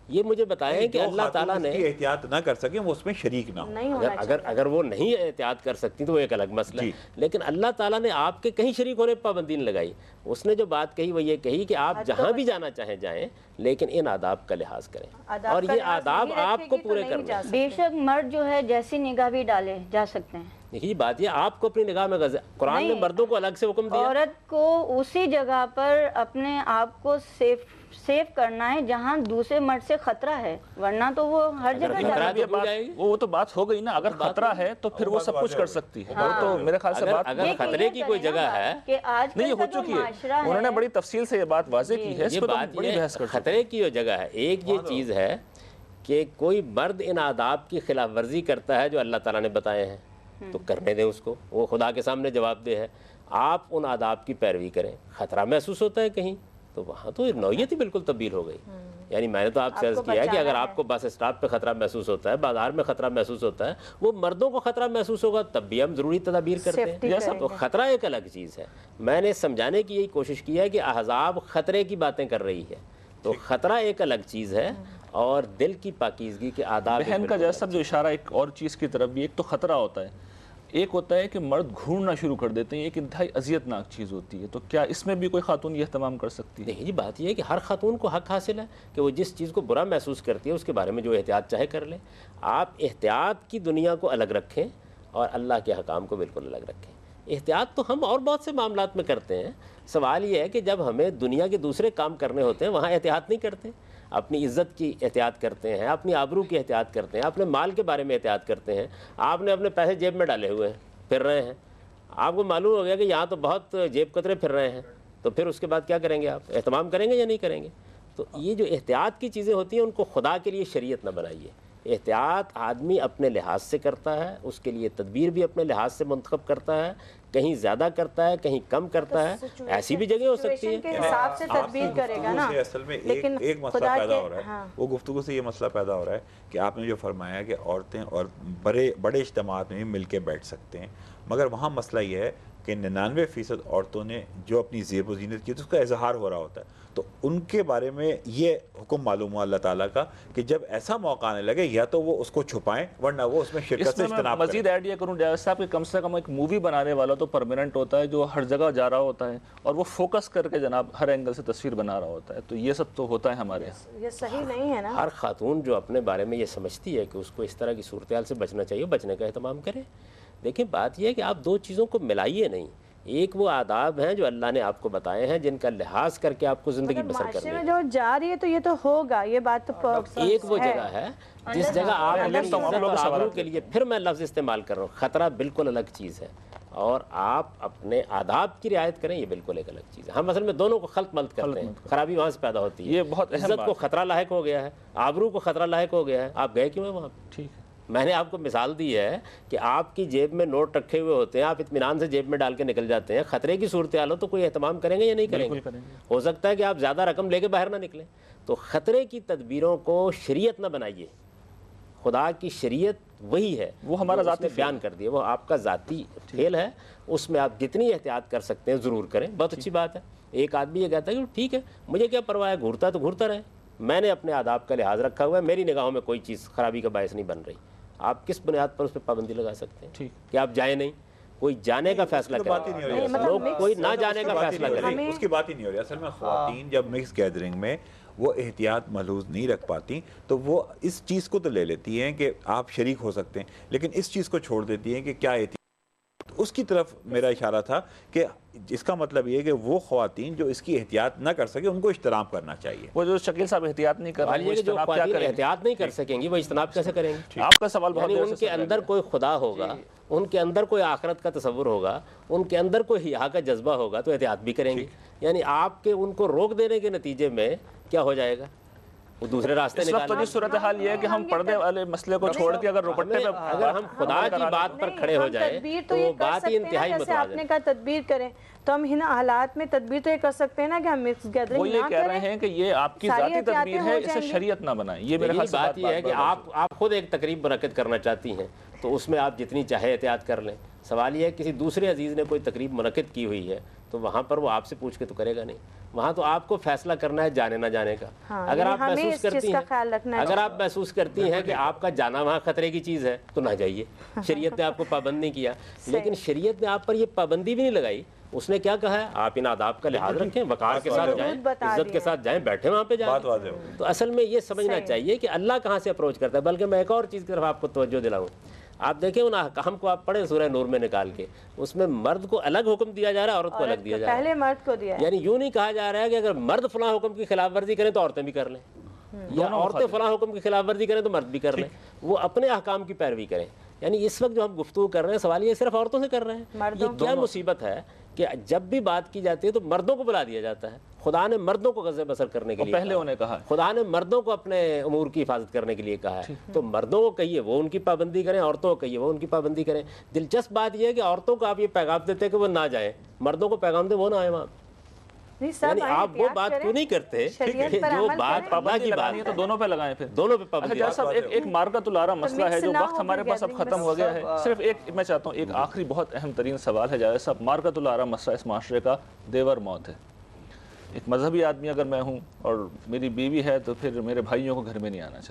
یہ مجھے بتائیں کہ اللہ تعالیٰ نے احتیاط نہ کر سکیں وہ اس میں شریک نہ ہو. اگر اگر اگر وہ نہیں احتیاط کر سکتی تو وہ ایک الگ مسئلہ ہے, لیکن اللہ تعالیٰ نے آپ کے کہیں شریک ہونے پر پابندی نہیں لگائی. اس نے جو بات کہی وہ یہ کہی کہ آپ جہاں بھی جانا چاہیں جائیں, لیکن ان آداب کا لحاظ کریں, اور یہ آداب آپ کو پورے کرنے ہیں. بے شک مرد جو ہے جیسی نگاہ بھی ڈالے جا سکتے ہیں. یہی بات یہ آپ کو اپنی نگاہ میں غزہ, قرآن نے مردوں کو الگ سے حکم دیا, عورت کو اسی جگہ پر اپنے آپ کو سیف سیف کرنا ہے جہاں دوسرے مرد سے خطرہ ہے, ورنہ تو وہ ہر جگہ خطرہ بات وہ تو بات ہو گئی نا. اگر خطرہ ہے تو پھر وہ سب کچھ کر سکتی ہے. تو میرے خیال سے بات اگر خطرے کی کوئی جگہ ہے کہ آج نہیں ہو چکی ہے, انہوں نے بڑی تفصیل سے یہ بات واضح کی ہے. اس پہ بڑی بحث کر خطرے کی جو جگہ ہے, ایک یہ چیز ہے کہ کوئی مرد ان آداب کی خلاف ورزی کرتا ہے جو اللہ تعالیٰ نے بتائے ہیں, تو کرنے دیں اس کو, وہ خدا کے سامنے جواب دہ ہے. آپ ان آداب کی پیروی کریں. خطرہ محسوس ہوتا ہے کہیں تو وہاں تو نوعیت ہی بالکل تبدیل ہو گئی. یعنی میں نے تو آپ سے عرض کیا کہ اگر آپ کو بس اسٹاپ پہ خطرہ محسوس ہوتا ہے, بازار میں خطرہ محسوس ہوتا ہے, وہ مردوں کو خطرہ محسوس ہوگا تب بھی ہم ضروری تدابیر کرتے ہیں. تو خطرہ ایک الگ چیز ہے. میں نے سمجھانے کی یہی کوشش کی ہے کہ احزاب خطرے کی باتیں کر رہی ہے, تو خطرہ ایک الگ چیز ہے, اور دل کی پاکیزگی کے آداب. بہن کا جیسا جو اشارہ ایک اور چیز کی طرف بھی, ایک تو خطرہ ہوتا ہے, ایک ہوتا ہے کہ مرد گھورنا شروع کر دیتے ہیں, ایک انتہائی اذیت ناک چیز ہوتی ہے. تو کیا اس میں بھی کوئی خاتون یہ اہتمام کر سکتی ہے؟ دیکھیے جی, بات یہ ہے کہ ہر خاتون کو حق حاصل ہے کہ وہ جس چیز کو برا محسوس کرتی ہے اس کے بارے میں جو احتیاط چاہے کر لے. آپ احتیاط کی دنیا کو الگ رکھیں اور اللہ کے حکام کو بالکل الگ رکھیں. احتیاط تو ہم اور بہت سے معاملات میں کرتے ہیں. سوال یہ ہے کہ جب ہمیں دنیا کے دوسرے کام کرنے ہوتے ہیں وہاں احتیاط نہیں کرتے. اپنی عزت کی احتیاط کرتے ہیں, اپنی آبرو کی احتیاط کرتے ہیں, اپنے مال کے بارے میں احتیاط کرتے ہیں. آپ نے اپنے پیسے جیب میں ڈالے ہوئے ہیں, پھر رہے ہیں, آپ کو معلوم ہو گیا کہ یہاں تو بہت جیب کترے پھر رہے ہیں, تو پھر اس کے بعد کیا کریں گے آپ؟ اہتمام کریں گے یا نہیں کریں گے؟ تو یہ جو احتیاط کی چیزیں ہوتی ہیں ان کو خدا کے لیے شریعت نہ بنائیے. احتیاط آدمی اپنے لحاظ سے کرتا ہے, اس کے لیے تدبیر بھی اپنے لحاظ سے منتخب کرتا ہے, کہیں زیادہ کرتا ہے کہیں کم کرتا ہے. ایسی بھی جگہ ہو سکتی ہے کے حساب سے تدبیر کرے گا نا. اصل میں ایک ایک مسئلہ پیدا ہو رہا ہے, وہ گفتگو سے یہ مسئلہ پیدا ہو رہا ہے کہ آپ نے جو فرمایا کہ عورتیں اور بڑے بڑے اجتماعات میں مل کے بیٹھ سکتے ہیں, مگر وہاں مسئلہ یہ ہے کہ ننانوے فیصد عورتوں نے جو اپنی زیب و زینت کی تو اس کا اظہار ہو رہا ہوتا ہے. تو ان کے بارے میں یہ حکم معلوم ہوا اللہ تعالیٰ کا کہ جب ایسا موقع آنے لگے یا تو وہ اس کو چھپائیں ورنہ وہ اس میں شرکت سے اجتناب کریں. مزید ایڈ یہ کروں جاوید صاحب کہ کم سے کم ایک مووی بنانے والا تو پرماننٹ ہوتا ہے جو ہر جگہ جا رہا ہوتا ہے اور وہ فوکس کر کے جناب ہر اینگل سے تصویر بنا رہا ہوتا ہے. تو یہ سب تو ہوتا ہے ہمارے یہاں. یہ صحیح نہیں ہے نا. ہر خاتون جو اپنے بارے میں یہ سمجھتی ہے کہ اس کو اس طرح کی صورتحال سے بچنا چاہیے, بچنے کا اہتمام کرے. دیکھیں بات یہ ہے کہ آپ دو چیزوں کو ملائیے نہیں. ایک وہ آداب ہیں جو اللہ نے آپ کو بتائے ہیں جن کا لحاظ کر کے آپ کو زندگی بسر کرنی ہے. جو جا رہی ہے تو یہ تو ہوگا, یہ بات تو ایک وہ جگہ ہے جس جگہ آپ آبرو کے لیے, پھر میں لفظ استعمال کر رہا ہوں, خطرہ بالکل الگ چیز ہے, اور آپ اپنے آداب کی رعایت کریں, یہ بالکل ایک الگ چیز ہے. ہم اصل میں دونوں کو خلط ملط کرتے ہیں, خرابی وہاں سے پیدا ہوتی ہے. یہ بہت عزت کو خطرہ لاحق ہو گیا ہے, آبرو کو خطرہ لاحق ہو گیا ہے, آپ گئے کیوں ہیں وہاں پہ؟ ٹھیک ہے, میں نے آپ کو مثال دی ہے کہ آپ کی جیب میں نوٹ رکھے ہوئے ہوتے ہیں, آپ اطمینان سے جیب میں ڈال کے نکل جاتے ہیں. خطرے کی صورتحال ہو تو کوئی اہتمام کریں گے یا نہیں کریں گے؟ ہو سکتا ہے کہ آپ زیادہ رقم لے کے باہر نہ نکلیں. تو خطرے کی تدبیروں کو شریعت نہ بنائیے. خدا کی شریعت وہی ہے, وہ ہمارا ذاتی بیان کر دیا, وہ آپ کا ذاتی فعل ہے. اس میں آپ جتنی احتیاط کر سکتے ہیں ضرور کریں, بہت اچھی بات ہے. ایک آدمی یہ کہتا ہے کہ ٹھیک ہے مجھے کیا پرواہ ہے, گھورتا تو گھورتا رہے, میں نے اپنے آداب کا لحاظ رکھا ہوا ہے, میری نگاہوں میں کوئی چیز خرابی کا باعث نہیں بن رہی. آپ کس بنیاد پر اس پہ پابندی لگا سکتے ہیں کہ آپ جائیں نہیں؟ کوئی جانے کا فیصلہ کرے, لوگ کوئی نہ جانے کا فیصلہ کرے, اس کی بات ہی نہیں ہو رہی. اصل میں خواتین جب مکس گیدرنگ میں وہ احتیاط ملحوظ نہیں رکھ پاتی تو وہ اس چیز کو تو لے لیتی ہیں کہ آپ شریک ہو سکتے ہیں, لیکن اس چیز کو چھوڑ دیتی ہیں کہ کیا احتیاط. اس کی طرف میرا اشارہ تھا کہ اس کا مطلب یہ کہ وہ خواتین جو اس کی احتیاط نہ کر سکے ان کو اجتناب کرنا چاہیے. وہ جو شکیل صاحب احتیاط نہیں کر رہے ہیں, جو خواتین احتیاط نہیں کر سکیں گی وہ اجتناب کیسے کریں گی؟ آپ کا سوال بہت, ان کے اندر کوئی خدا ہوگا, ان کے اندر کوئی آخرت کا تصور ہوگا, ان کے اندر کوئی حیا کا جذبہ ہوگا تو احتیاط بھی کریں گے. یعنی آپ کے ان کو روک دینے کے نتیجے میں کیا ہو جائے گا؟ وہ دوسرے راستے نکالیں. اس وقت صورتحال یہ ہے کہ ہم پردے والے مسئلے کو چھوڑ کے اگر روپٹے پہ اگر ہم خدا کی بات پر کھڑے ہو جائیں تو وہ بات ہی انتہائی متوازن. آپ نے کہا تدبیر کریں تو ہم ان حالات میں تدبیر تو یہ کر سکتے ہیں نا کہ ہم مکس گیدرنگ وہ یہ کہہ رہے ہیں کہ یہ آپ کی ذاتی تدبیر ہے, اسے شریعت نہ بنائیں. یہ میرے خیال سے بات یہ ہے کہ آپ آپ خود ایک تقریب منعقد کرنا چاہتی ہیں تو اس میں آپ جتنی چاہے احتیاط کر لیں. سوال یہ ہے کسی دوسرے عزیز نے کوئی تقریب منعقد کی ہوئی ہے تو وہاں پر وہ آپ سے پوچھ کے تو کرے گا نہیں، وہاں تو آپ کو فیصلہ کرنا ہے جانے نہ جانے کا۔ ہاں، اگر آپ ہمیں محسوس اس چیز کرتی کا ہیں خیال رکھنا ہے، اگر آپ محسوس کرتی ہیں کہ آپ کا جانا وہاں خطرے کی چیز ہے تو نہ جائیے، شریعت نے آپ کو پابند نہیں کیا، لیکن شریعت نے آپ پر یہ پابندی بھی نہیں لگائی۔ اس نے کیا کہا ہے، آپ ان آداب کا لحاظ رکھیں، وقار کے ساتھ جائیں، عزت کے ساتط جائیں، بیٹھیں وہاں پہ جائیں۔ تو اصل میں یہ سمجھنا چاہیے کہ اللہ کہاں سے اپروچ کرتا ہے۔ بلکہ میں ایک اور چیز کی طرف آپ کو توجہ دلاؤں، آپ دیکھیں ان احکام کو آپ پڑھیں سورہ نور میں نکال کے، اس میں مرد کو الگ حکم دیا جا رہا ہے، عورت کو الگ دیا جا رہا ہے۔ پہلے مرد کو دیا ہے، یعنی یوں نہیں کہا جا رہا ہے کہ اگر مرد فلاں حکم کی خلاف ورزی کریں تو عورتیں بھی کر لیں، یا عورتیں فلاں حکم کی خلاف ورزی کریں تو مرد بھی کر لیں، وہ اپنے احکام کی پیروی کریں۔ یعنی اس وقت جو ہم گفتگو کر رہے ہیں، سوال یہ صرف عورتوں سے کر رہے ہیں۔ یہ کیا مصیبت ہے کہ جب بھی بات کی جاتی ہے تو مردوں کو بلا دیا جاتا ہے۔ خدا نے مردوں کو غزہ بسر کرنے کے لیے پہلے انہیں کہا، خدا نے مردوں کو اپنے امور کی حفاظت کرنے کے لیے کہا ہے، تو مردوں کو کہیے وہ ان کی پابندی کریں، عورتوں کو کہیے وہ ان کی پابندی کریں۔ دلچسپ بات یہ ہے کہ عورتوں کو آپ یہ پیغام دیتے ہیں کہ وہ نہ جائیں، مردوں کو پیغام دیں وہ نہ آئے وہاں۔ یعنی آپ وہ بات کیوں نہیں کرتے کہ جو بات اللہ کی بات ہے تو دونوں پہ لگائیں، پھر دونوں پہ پابندی۔ جیسا ایک ایک مارکت العرا مسئلہ ہے جو وقت ہمارے پاس اب ختم ہو گیا ہے، صرف ایک میں چاہتا ہوں ایک آخری بہت اہم ترین سوال ہے جاوید صاحب، مارکت العرا مسئلہ اس معاشرے کا دیور موت ہے۔ ایک مذہبی آدمی اگر میں ہوں اور میری بیوی ہے تو پھر میرے بھائیوں کو گھر میں نہیں آنا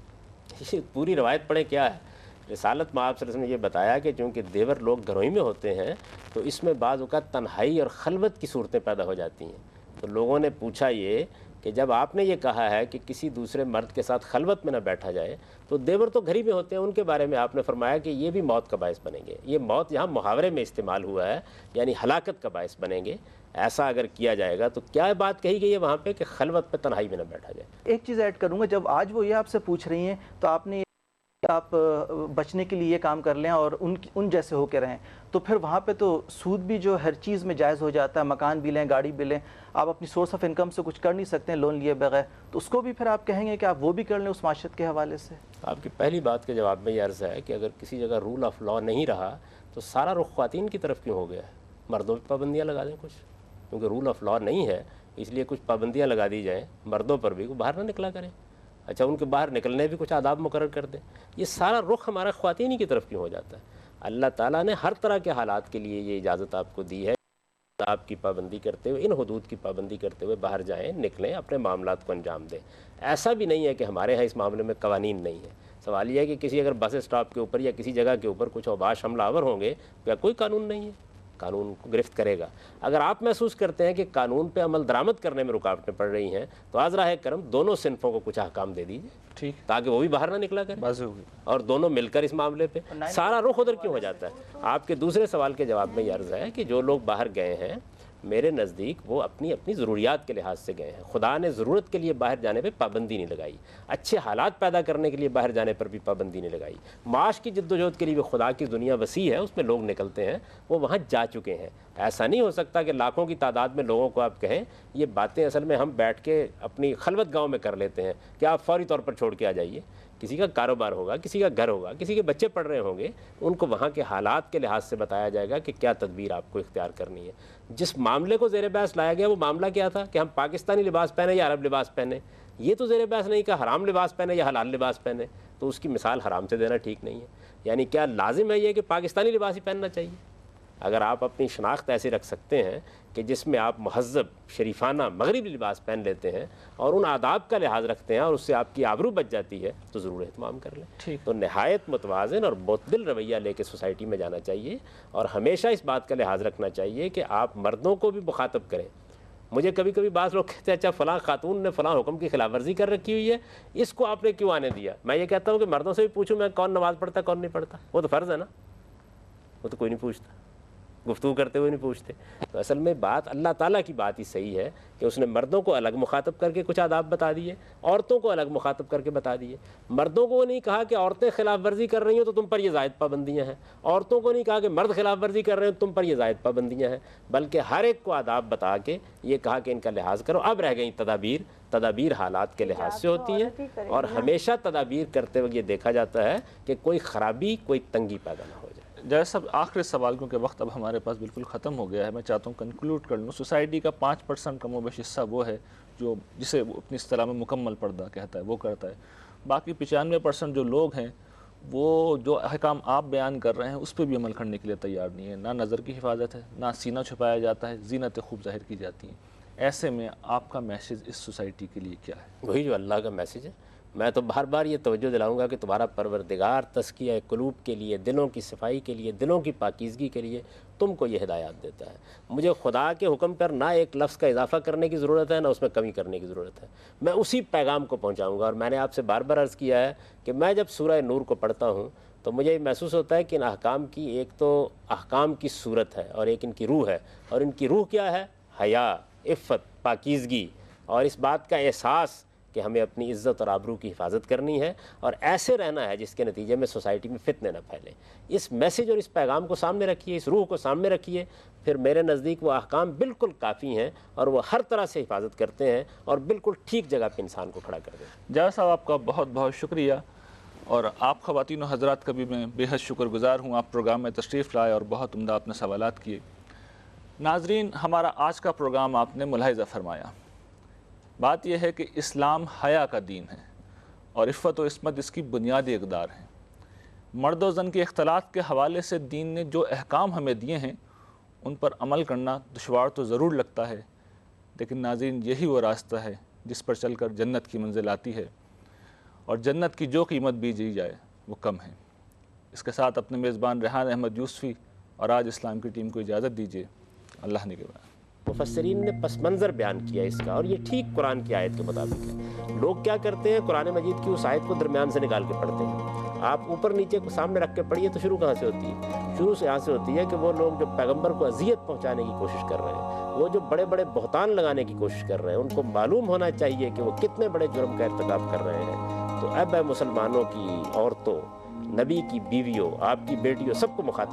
چاہیے۔ پوری روایت پڑھیں کیا ہے، رسالت میں آپ صلی اللہ علیہ وسلم نے یہ بتایا کہ چونکہ دیور لوگ گھروں ہی میں ہوتے ہیں تو اس میں بعض اوقات تنہائی اور خلوت کی صورتیں پیدا ہو جاتی ہیں۔ تو لوگوں نے پوچھا یہ کہ جب آپ نے یہ کہا ہے کہ کسی دوسرے مرد کے ساتھ خلوت میں نہ بیٹھا جائے تو دیور تو گھر ہی میں ہوتے ہیں، ان کے بارے میں آپ نے فرمایا کہ یہ بھی موت کا باعث بنیں گے۔ یہ موت یہاں محاورے میں استعمال ہوا ہے، یعنی ہلاکت کا باعث بنیں گے۔ ایسا اگر کیا جائے گا تو کیا بات کہی گئی ہے وہاں پہ کہ خلوت پہ تنہائی میں نہ بیٹھا جائے۔ ایک چیز ایڈ کروں گا، جب آج وہ یہ آپ سے پوچھ رہی ہیں تو آپ نے آپ بچنے کے لیے یہ کام کر لیں اور ان ان جیسے ہو کے رہیں، تو پھر وہاں پہ تو سود بھی جو ہر چیز میں جائز ہو جاتا ہے، مکان بھی لیں، گاڑی بھی لیں، آپ اپنی سورس آف انکم سے کچھ کر نہیں سکتے ہیں لون لیے بغیر، تو اس کو بھی پھر آپ کہیں گے کہ آپ وہ بھی کر لیں اس معاشرت کے حوالے سے؟ آپ کی پہلی بات کے جواب میں یہ عرض ہے کہ اگر کسی جگہ رول آف لا نہیں رہا تو سارا رخ خواتین کی طرف کیوں ہو گیا ہے؟ مردوں پہ پابندیاں لگا دیں کچھ، کیونکہ رول آف لا نہیں ہے اس لیے کچھ پابندیاں لگا دی جائیں مردوں پر بھی، وہ باہر نہ نکلا کریں۔ اچھا ان کے باہر نکلنے بھی کچھ آداب مقرر کر دیں۔ یہ سارا رخ ہمارا خواتین کی طرف کیوں ہو جاتا ہے؟ اللہ تعالیٰ نے ہر طرح کے حالات کے لیے یہ اجازت آپ کو دی ہے، آپ کی پابندی کرتے ہوئے، ان حدود کی پابندی کرتے ہوئے باہر جائیں، نکلیں، اپنے معاملات کو انجام دیں۔ ایسا بھی نہیں ہے کہ ہمارے ہاں اس معاملے میں قوانین نہیں ہیں۔ سوال یہ ہے کہ کسی اگر بس اسٹاپ کے اوپر یا کسی جگہ کے اوپر کچھ اوباش حملہ آور ہوں گے کیا کوئی قانون نہیں ہے؟ قانون کو گرفت کرے گا۔ اگر آپ محسوس کرتے ہیں کہ قانون پہ عمل درآمد کرنے میں رکاوٹیں پڑ رہی ہیں تو آج راہ کرم دونوں صنفوں کو کچھ احکام دے دیجیے، ٹھیک، تاکہ وہ بھی باہر نہ نکلا کریں اور دونوں مل کر اس معاملے پہ۔ سارا رخ ادھر کیوں ہو جاتا ہے؟ آپ کے دوسرے سوال کے جواب میں یہ عرض ہے کہ جو لوگ باہر گئے ہیں میرے نزدیک وہ اپنی اپنی ضروریات کے لحاظ سے گئے ہیں۔ خدا نے ضرورت کے لیے باہر جانے پہ پابندی نہیں لگائی، اچھے حالات پیدا کرنے کے لیے باہر جانے پر بھی پابندی نہیں لگائی۔ معاش کی جد و جہد کے لیے بھی خدا کی دنیا وسیع ہے، اس میں لوگ نکلتے ہیں، وہ وہاں جا چکے ہیں۔ ایسا نہیں ہو سکتا کہ لاکھوں کی تعداد میں لوگوں کو آپ کہیں یہ باتیں اصل میں ہم بیٹھ کے اپنی خلوت گاؤں میں کر لیتے ہیں کہ آپ فوری طور پر چھوڑ کے آ جائیے۔ کسی کا کاروبار ہوگا، کسی کا گھر ہوگا، کسی کے بچے پڑھ رہے ہوں گے، ان کو وہاں کے حالات کے لحاظ سے بتایا جائے گا کہ کیا تدبیر آپ کو اختیار کرنی ہے۔ جس معاملے کو زیر بحث لایا گیا وہ معاملہ کیا تھا کہ ہم پاکستانی لباس پہنے یا عرب لباس پہنے، یہ تو زیر بحث نہیں کہ حرام لباس پہنے یا حلال لباس پہنے، تو اس کی مثال حرام سے دینا ٹھیک نہیں ہے۔ یعنی کیا لازم ہے یہ کہ پاکستانی لباس ہی پہننا چاہیے؟ اگر آپ اپنی شناخت ایسی رکھ سکتے ہیں کہ جس میں آپ مہذب شریفانہ مغربی لباس پہن لیتے ہیں اور ان آداب کا لحاظ رکھتے ہیں اور اس سے آپ کی آبرو بچ جاتی ہے تو ضرور اہتمام کر لیں۔ تو نہایت متوازن اور معتدل رویہ لے کے سوسائٹی میں جانا چاہیے اور ہمیشہ اس بات کا لحاظ رکھنا چاہیے کہ آپ مردوں کو بھی مخاطب کریں۔ مجھے کبھی کبھی بعض لوگ کہتے ہیں اچھا فلاں خاتون نے فلاں حکم کی خلاف ورزی کر رکھی ہوئی ہے، اس کو آپ نے کیوں آنے دیا؟ میں یہ کہتا ہوں کہ مردوں سے بھی پوچھوں میں کون نماز پڑھتا کون نہیں پڑھتا، وہ تو فرض ہے نا، وہ تو کوئی نہیں پوچھتا، گفتگو کرتے ہوئے نہیں پوچھتے۔ تو اصل میں بات اللہ تعالیٰ کی بات ہی صحیح ہے کہ اس نے مردوں کو الگ مخاطب کر کے کچھ آداب بتا دیے، عورتوں کو الگ مخاطب کر کے بتا دیے۔ مردوں کو نہیں کہا کہ عورتیں خلاف ورزی کر رہی ہوں تو تم پر یہ زائد پابندیاں ہیں، عورتوں کو نہیں کہا کہ مرد خلاف ورزی کر رہے ہیں تم پر یہ زائد پابندیاں ہیں، بلکہ ہر ایک کو آداب بتا کے یہ کہا کہ ان کا لحاظ کرو۔ اب رہ گئی تدابیر، تدابیر حالات کے لحاظ سے ہوتی ہیں اور ہمیشہ تدابیر کرتے وقت یہ دیکھا جاتا ہے کہ کوئی خرابی کوئی تنگی پیدا نہ ہو جائے۔ جیسے سب آخری سوال کیونکہ وقت اب ہمارے پاس بالکل ختم ہو گیا ہے، میں چاہتا ہوں کنکلوڈ کر لوں۔ سوسائٹی کا پانچ پرسنٹ کم و بیش حصہ وہ ہے جو جسے وہ اپنی اصطلاح میں مکمل پردہ کہتا ہے وہ کرتا ہے، باقی پچانوے پرسنٹ جو لوگ ہیں وہ جو احکام آپ بیان کر رہے ہیں اس پہ بھی عمل کرنے کے لیے تیار نہیں ہے. نہ نظر کی حفاظت ہے، نہ سینہ چھپایا جاتا ہے، زینت خوب ظاہر کی جاتی ہیں. ایسے میں آپ کا میسیج اس سوسائٹی کے لیے کیا ہے؟ وہی جو اللہ کا میسیج ہے. میں تو بار بار یہ توجہ دلاؤں گا کہ تمہارا پروردگار تزکیہ قلوب کے لیے، دلوں کی صفائی کے لیے، دلوں کی پاکیزگی کے لیے تم کو یہ ہدایات دیتا ہے. مجھے خدا کے حکم پر نہ ایک لفظ کا اضافہ کرنے کی ضرورت ہے، نہ اس میں کمی کرنے کی ضرورت ہے. میں اسی پیغام کو پہنچاؤں گا. اور میں نے آپ سے بار بار عرض کیا ہے کہ میں جب سورہ نور کو پڑھتا ہوں تو مجھے یہ محسوس ہوتا ہے کہ ان احکام کی ایک تو احکام کی صورت ہے اور ایک ان کی روح ہے. اور ان کی روح کیا ہے؟ حیا، عفت، پاکیزگی، اور اس بات کا احساس کہ ہمیں اپنی عزت اور آبرو کی حفاظت کرنی ہے اور ایسے رہنا ہے جس کے نتیجے میں سوسائٹی میں فتنے نہ پھیلے. اس میسیج اور اس پیغام کو سامنے رکھیے، اس روح کو سامنے رکھیے. پھر میرے نزدیک وہ احکام بالکل کافی ہیں اور وہ ہر طرح سے حفاظت کرتے ہیں اور بالکل ٹھیک جگہ پہ انسان کو کھڑا کر دیتے ہیں. جاوید صاحب آپ کا بہت بہت شکریہ، اور آپ خواتین و حضرات کا بھی میں بے حد شکر گزار ہوں. آپ پروگرام میں تشریف لائے اور بہت عمدہ اپنے سوالات کیے. ناظرین، ہمارا آج کا پروگرام آپ نے ملاحظہ فرمایا. بات یہ ہے کہ اسلام حیا کا دین ہے اور عفت و عصمت اس کی بنیادی اقدار ہیں. مرد و زن کے اختلاط کے حوالے سے دین نے جو احکام ہمیں دیے ہیں ان پر عمل کرنا دشوار تو ضرور لگتا ہے، لیکن ناظرین یہی وہ راستہ ہے جس پر چل کر جنت کی منزل آتی ہے، اور جنت کی جو قیمت بھی دی جائے وہ کم ہے. اس کے ساتھ اپنے میزبان ریحان احمد یوسفی اور آج اسلام کی ٹیم کو اجازت دیجیے. اللہ نگہبان. مفسرین نے پس منظر بیان کیا اس کا، اور یہ ٹھیک قرآن کی آیت کے مطابق ہے. لوگ کیا کرتے ہیں؟ قرآن مجید کی اس آیت کو درمیان سے نکال کے پڑھتے ہیں. آپ اوپر نیچے کو سامنے رکھ کے پڑھیے تو شروع کہاں سے ہوتی ہے؟ شروع سے یہاں سے ہوتی ہے کہ وہ لوگ جو پیغمبر کو اذیت پہنچانے کی کوشش کر رہے ہیں، وہ جو بڑے بڑے بہتان لگانے کی کوشش کر رہے ہیں، ان کو معلوم ہونا چاہیے کہ وہ کتنے بڑے جرم کا ارتکاب کر رہے ہیں. تو اب اے مسلمانوں کی عورتوں، نبی کی بیویوں، آپ کی بیٹیوں، سب کو مخاطب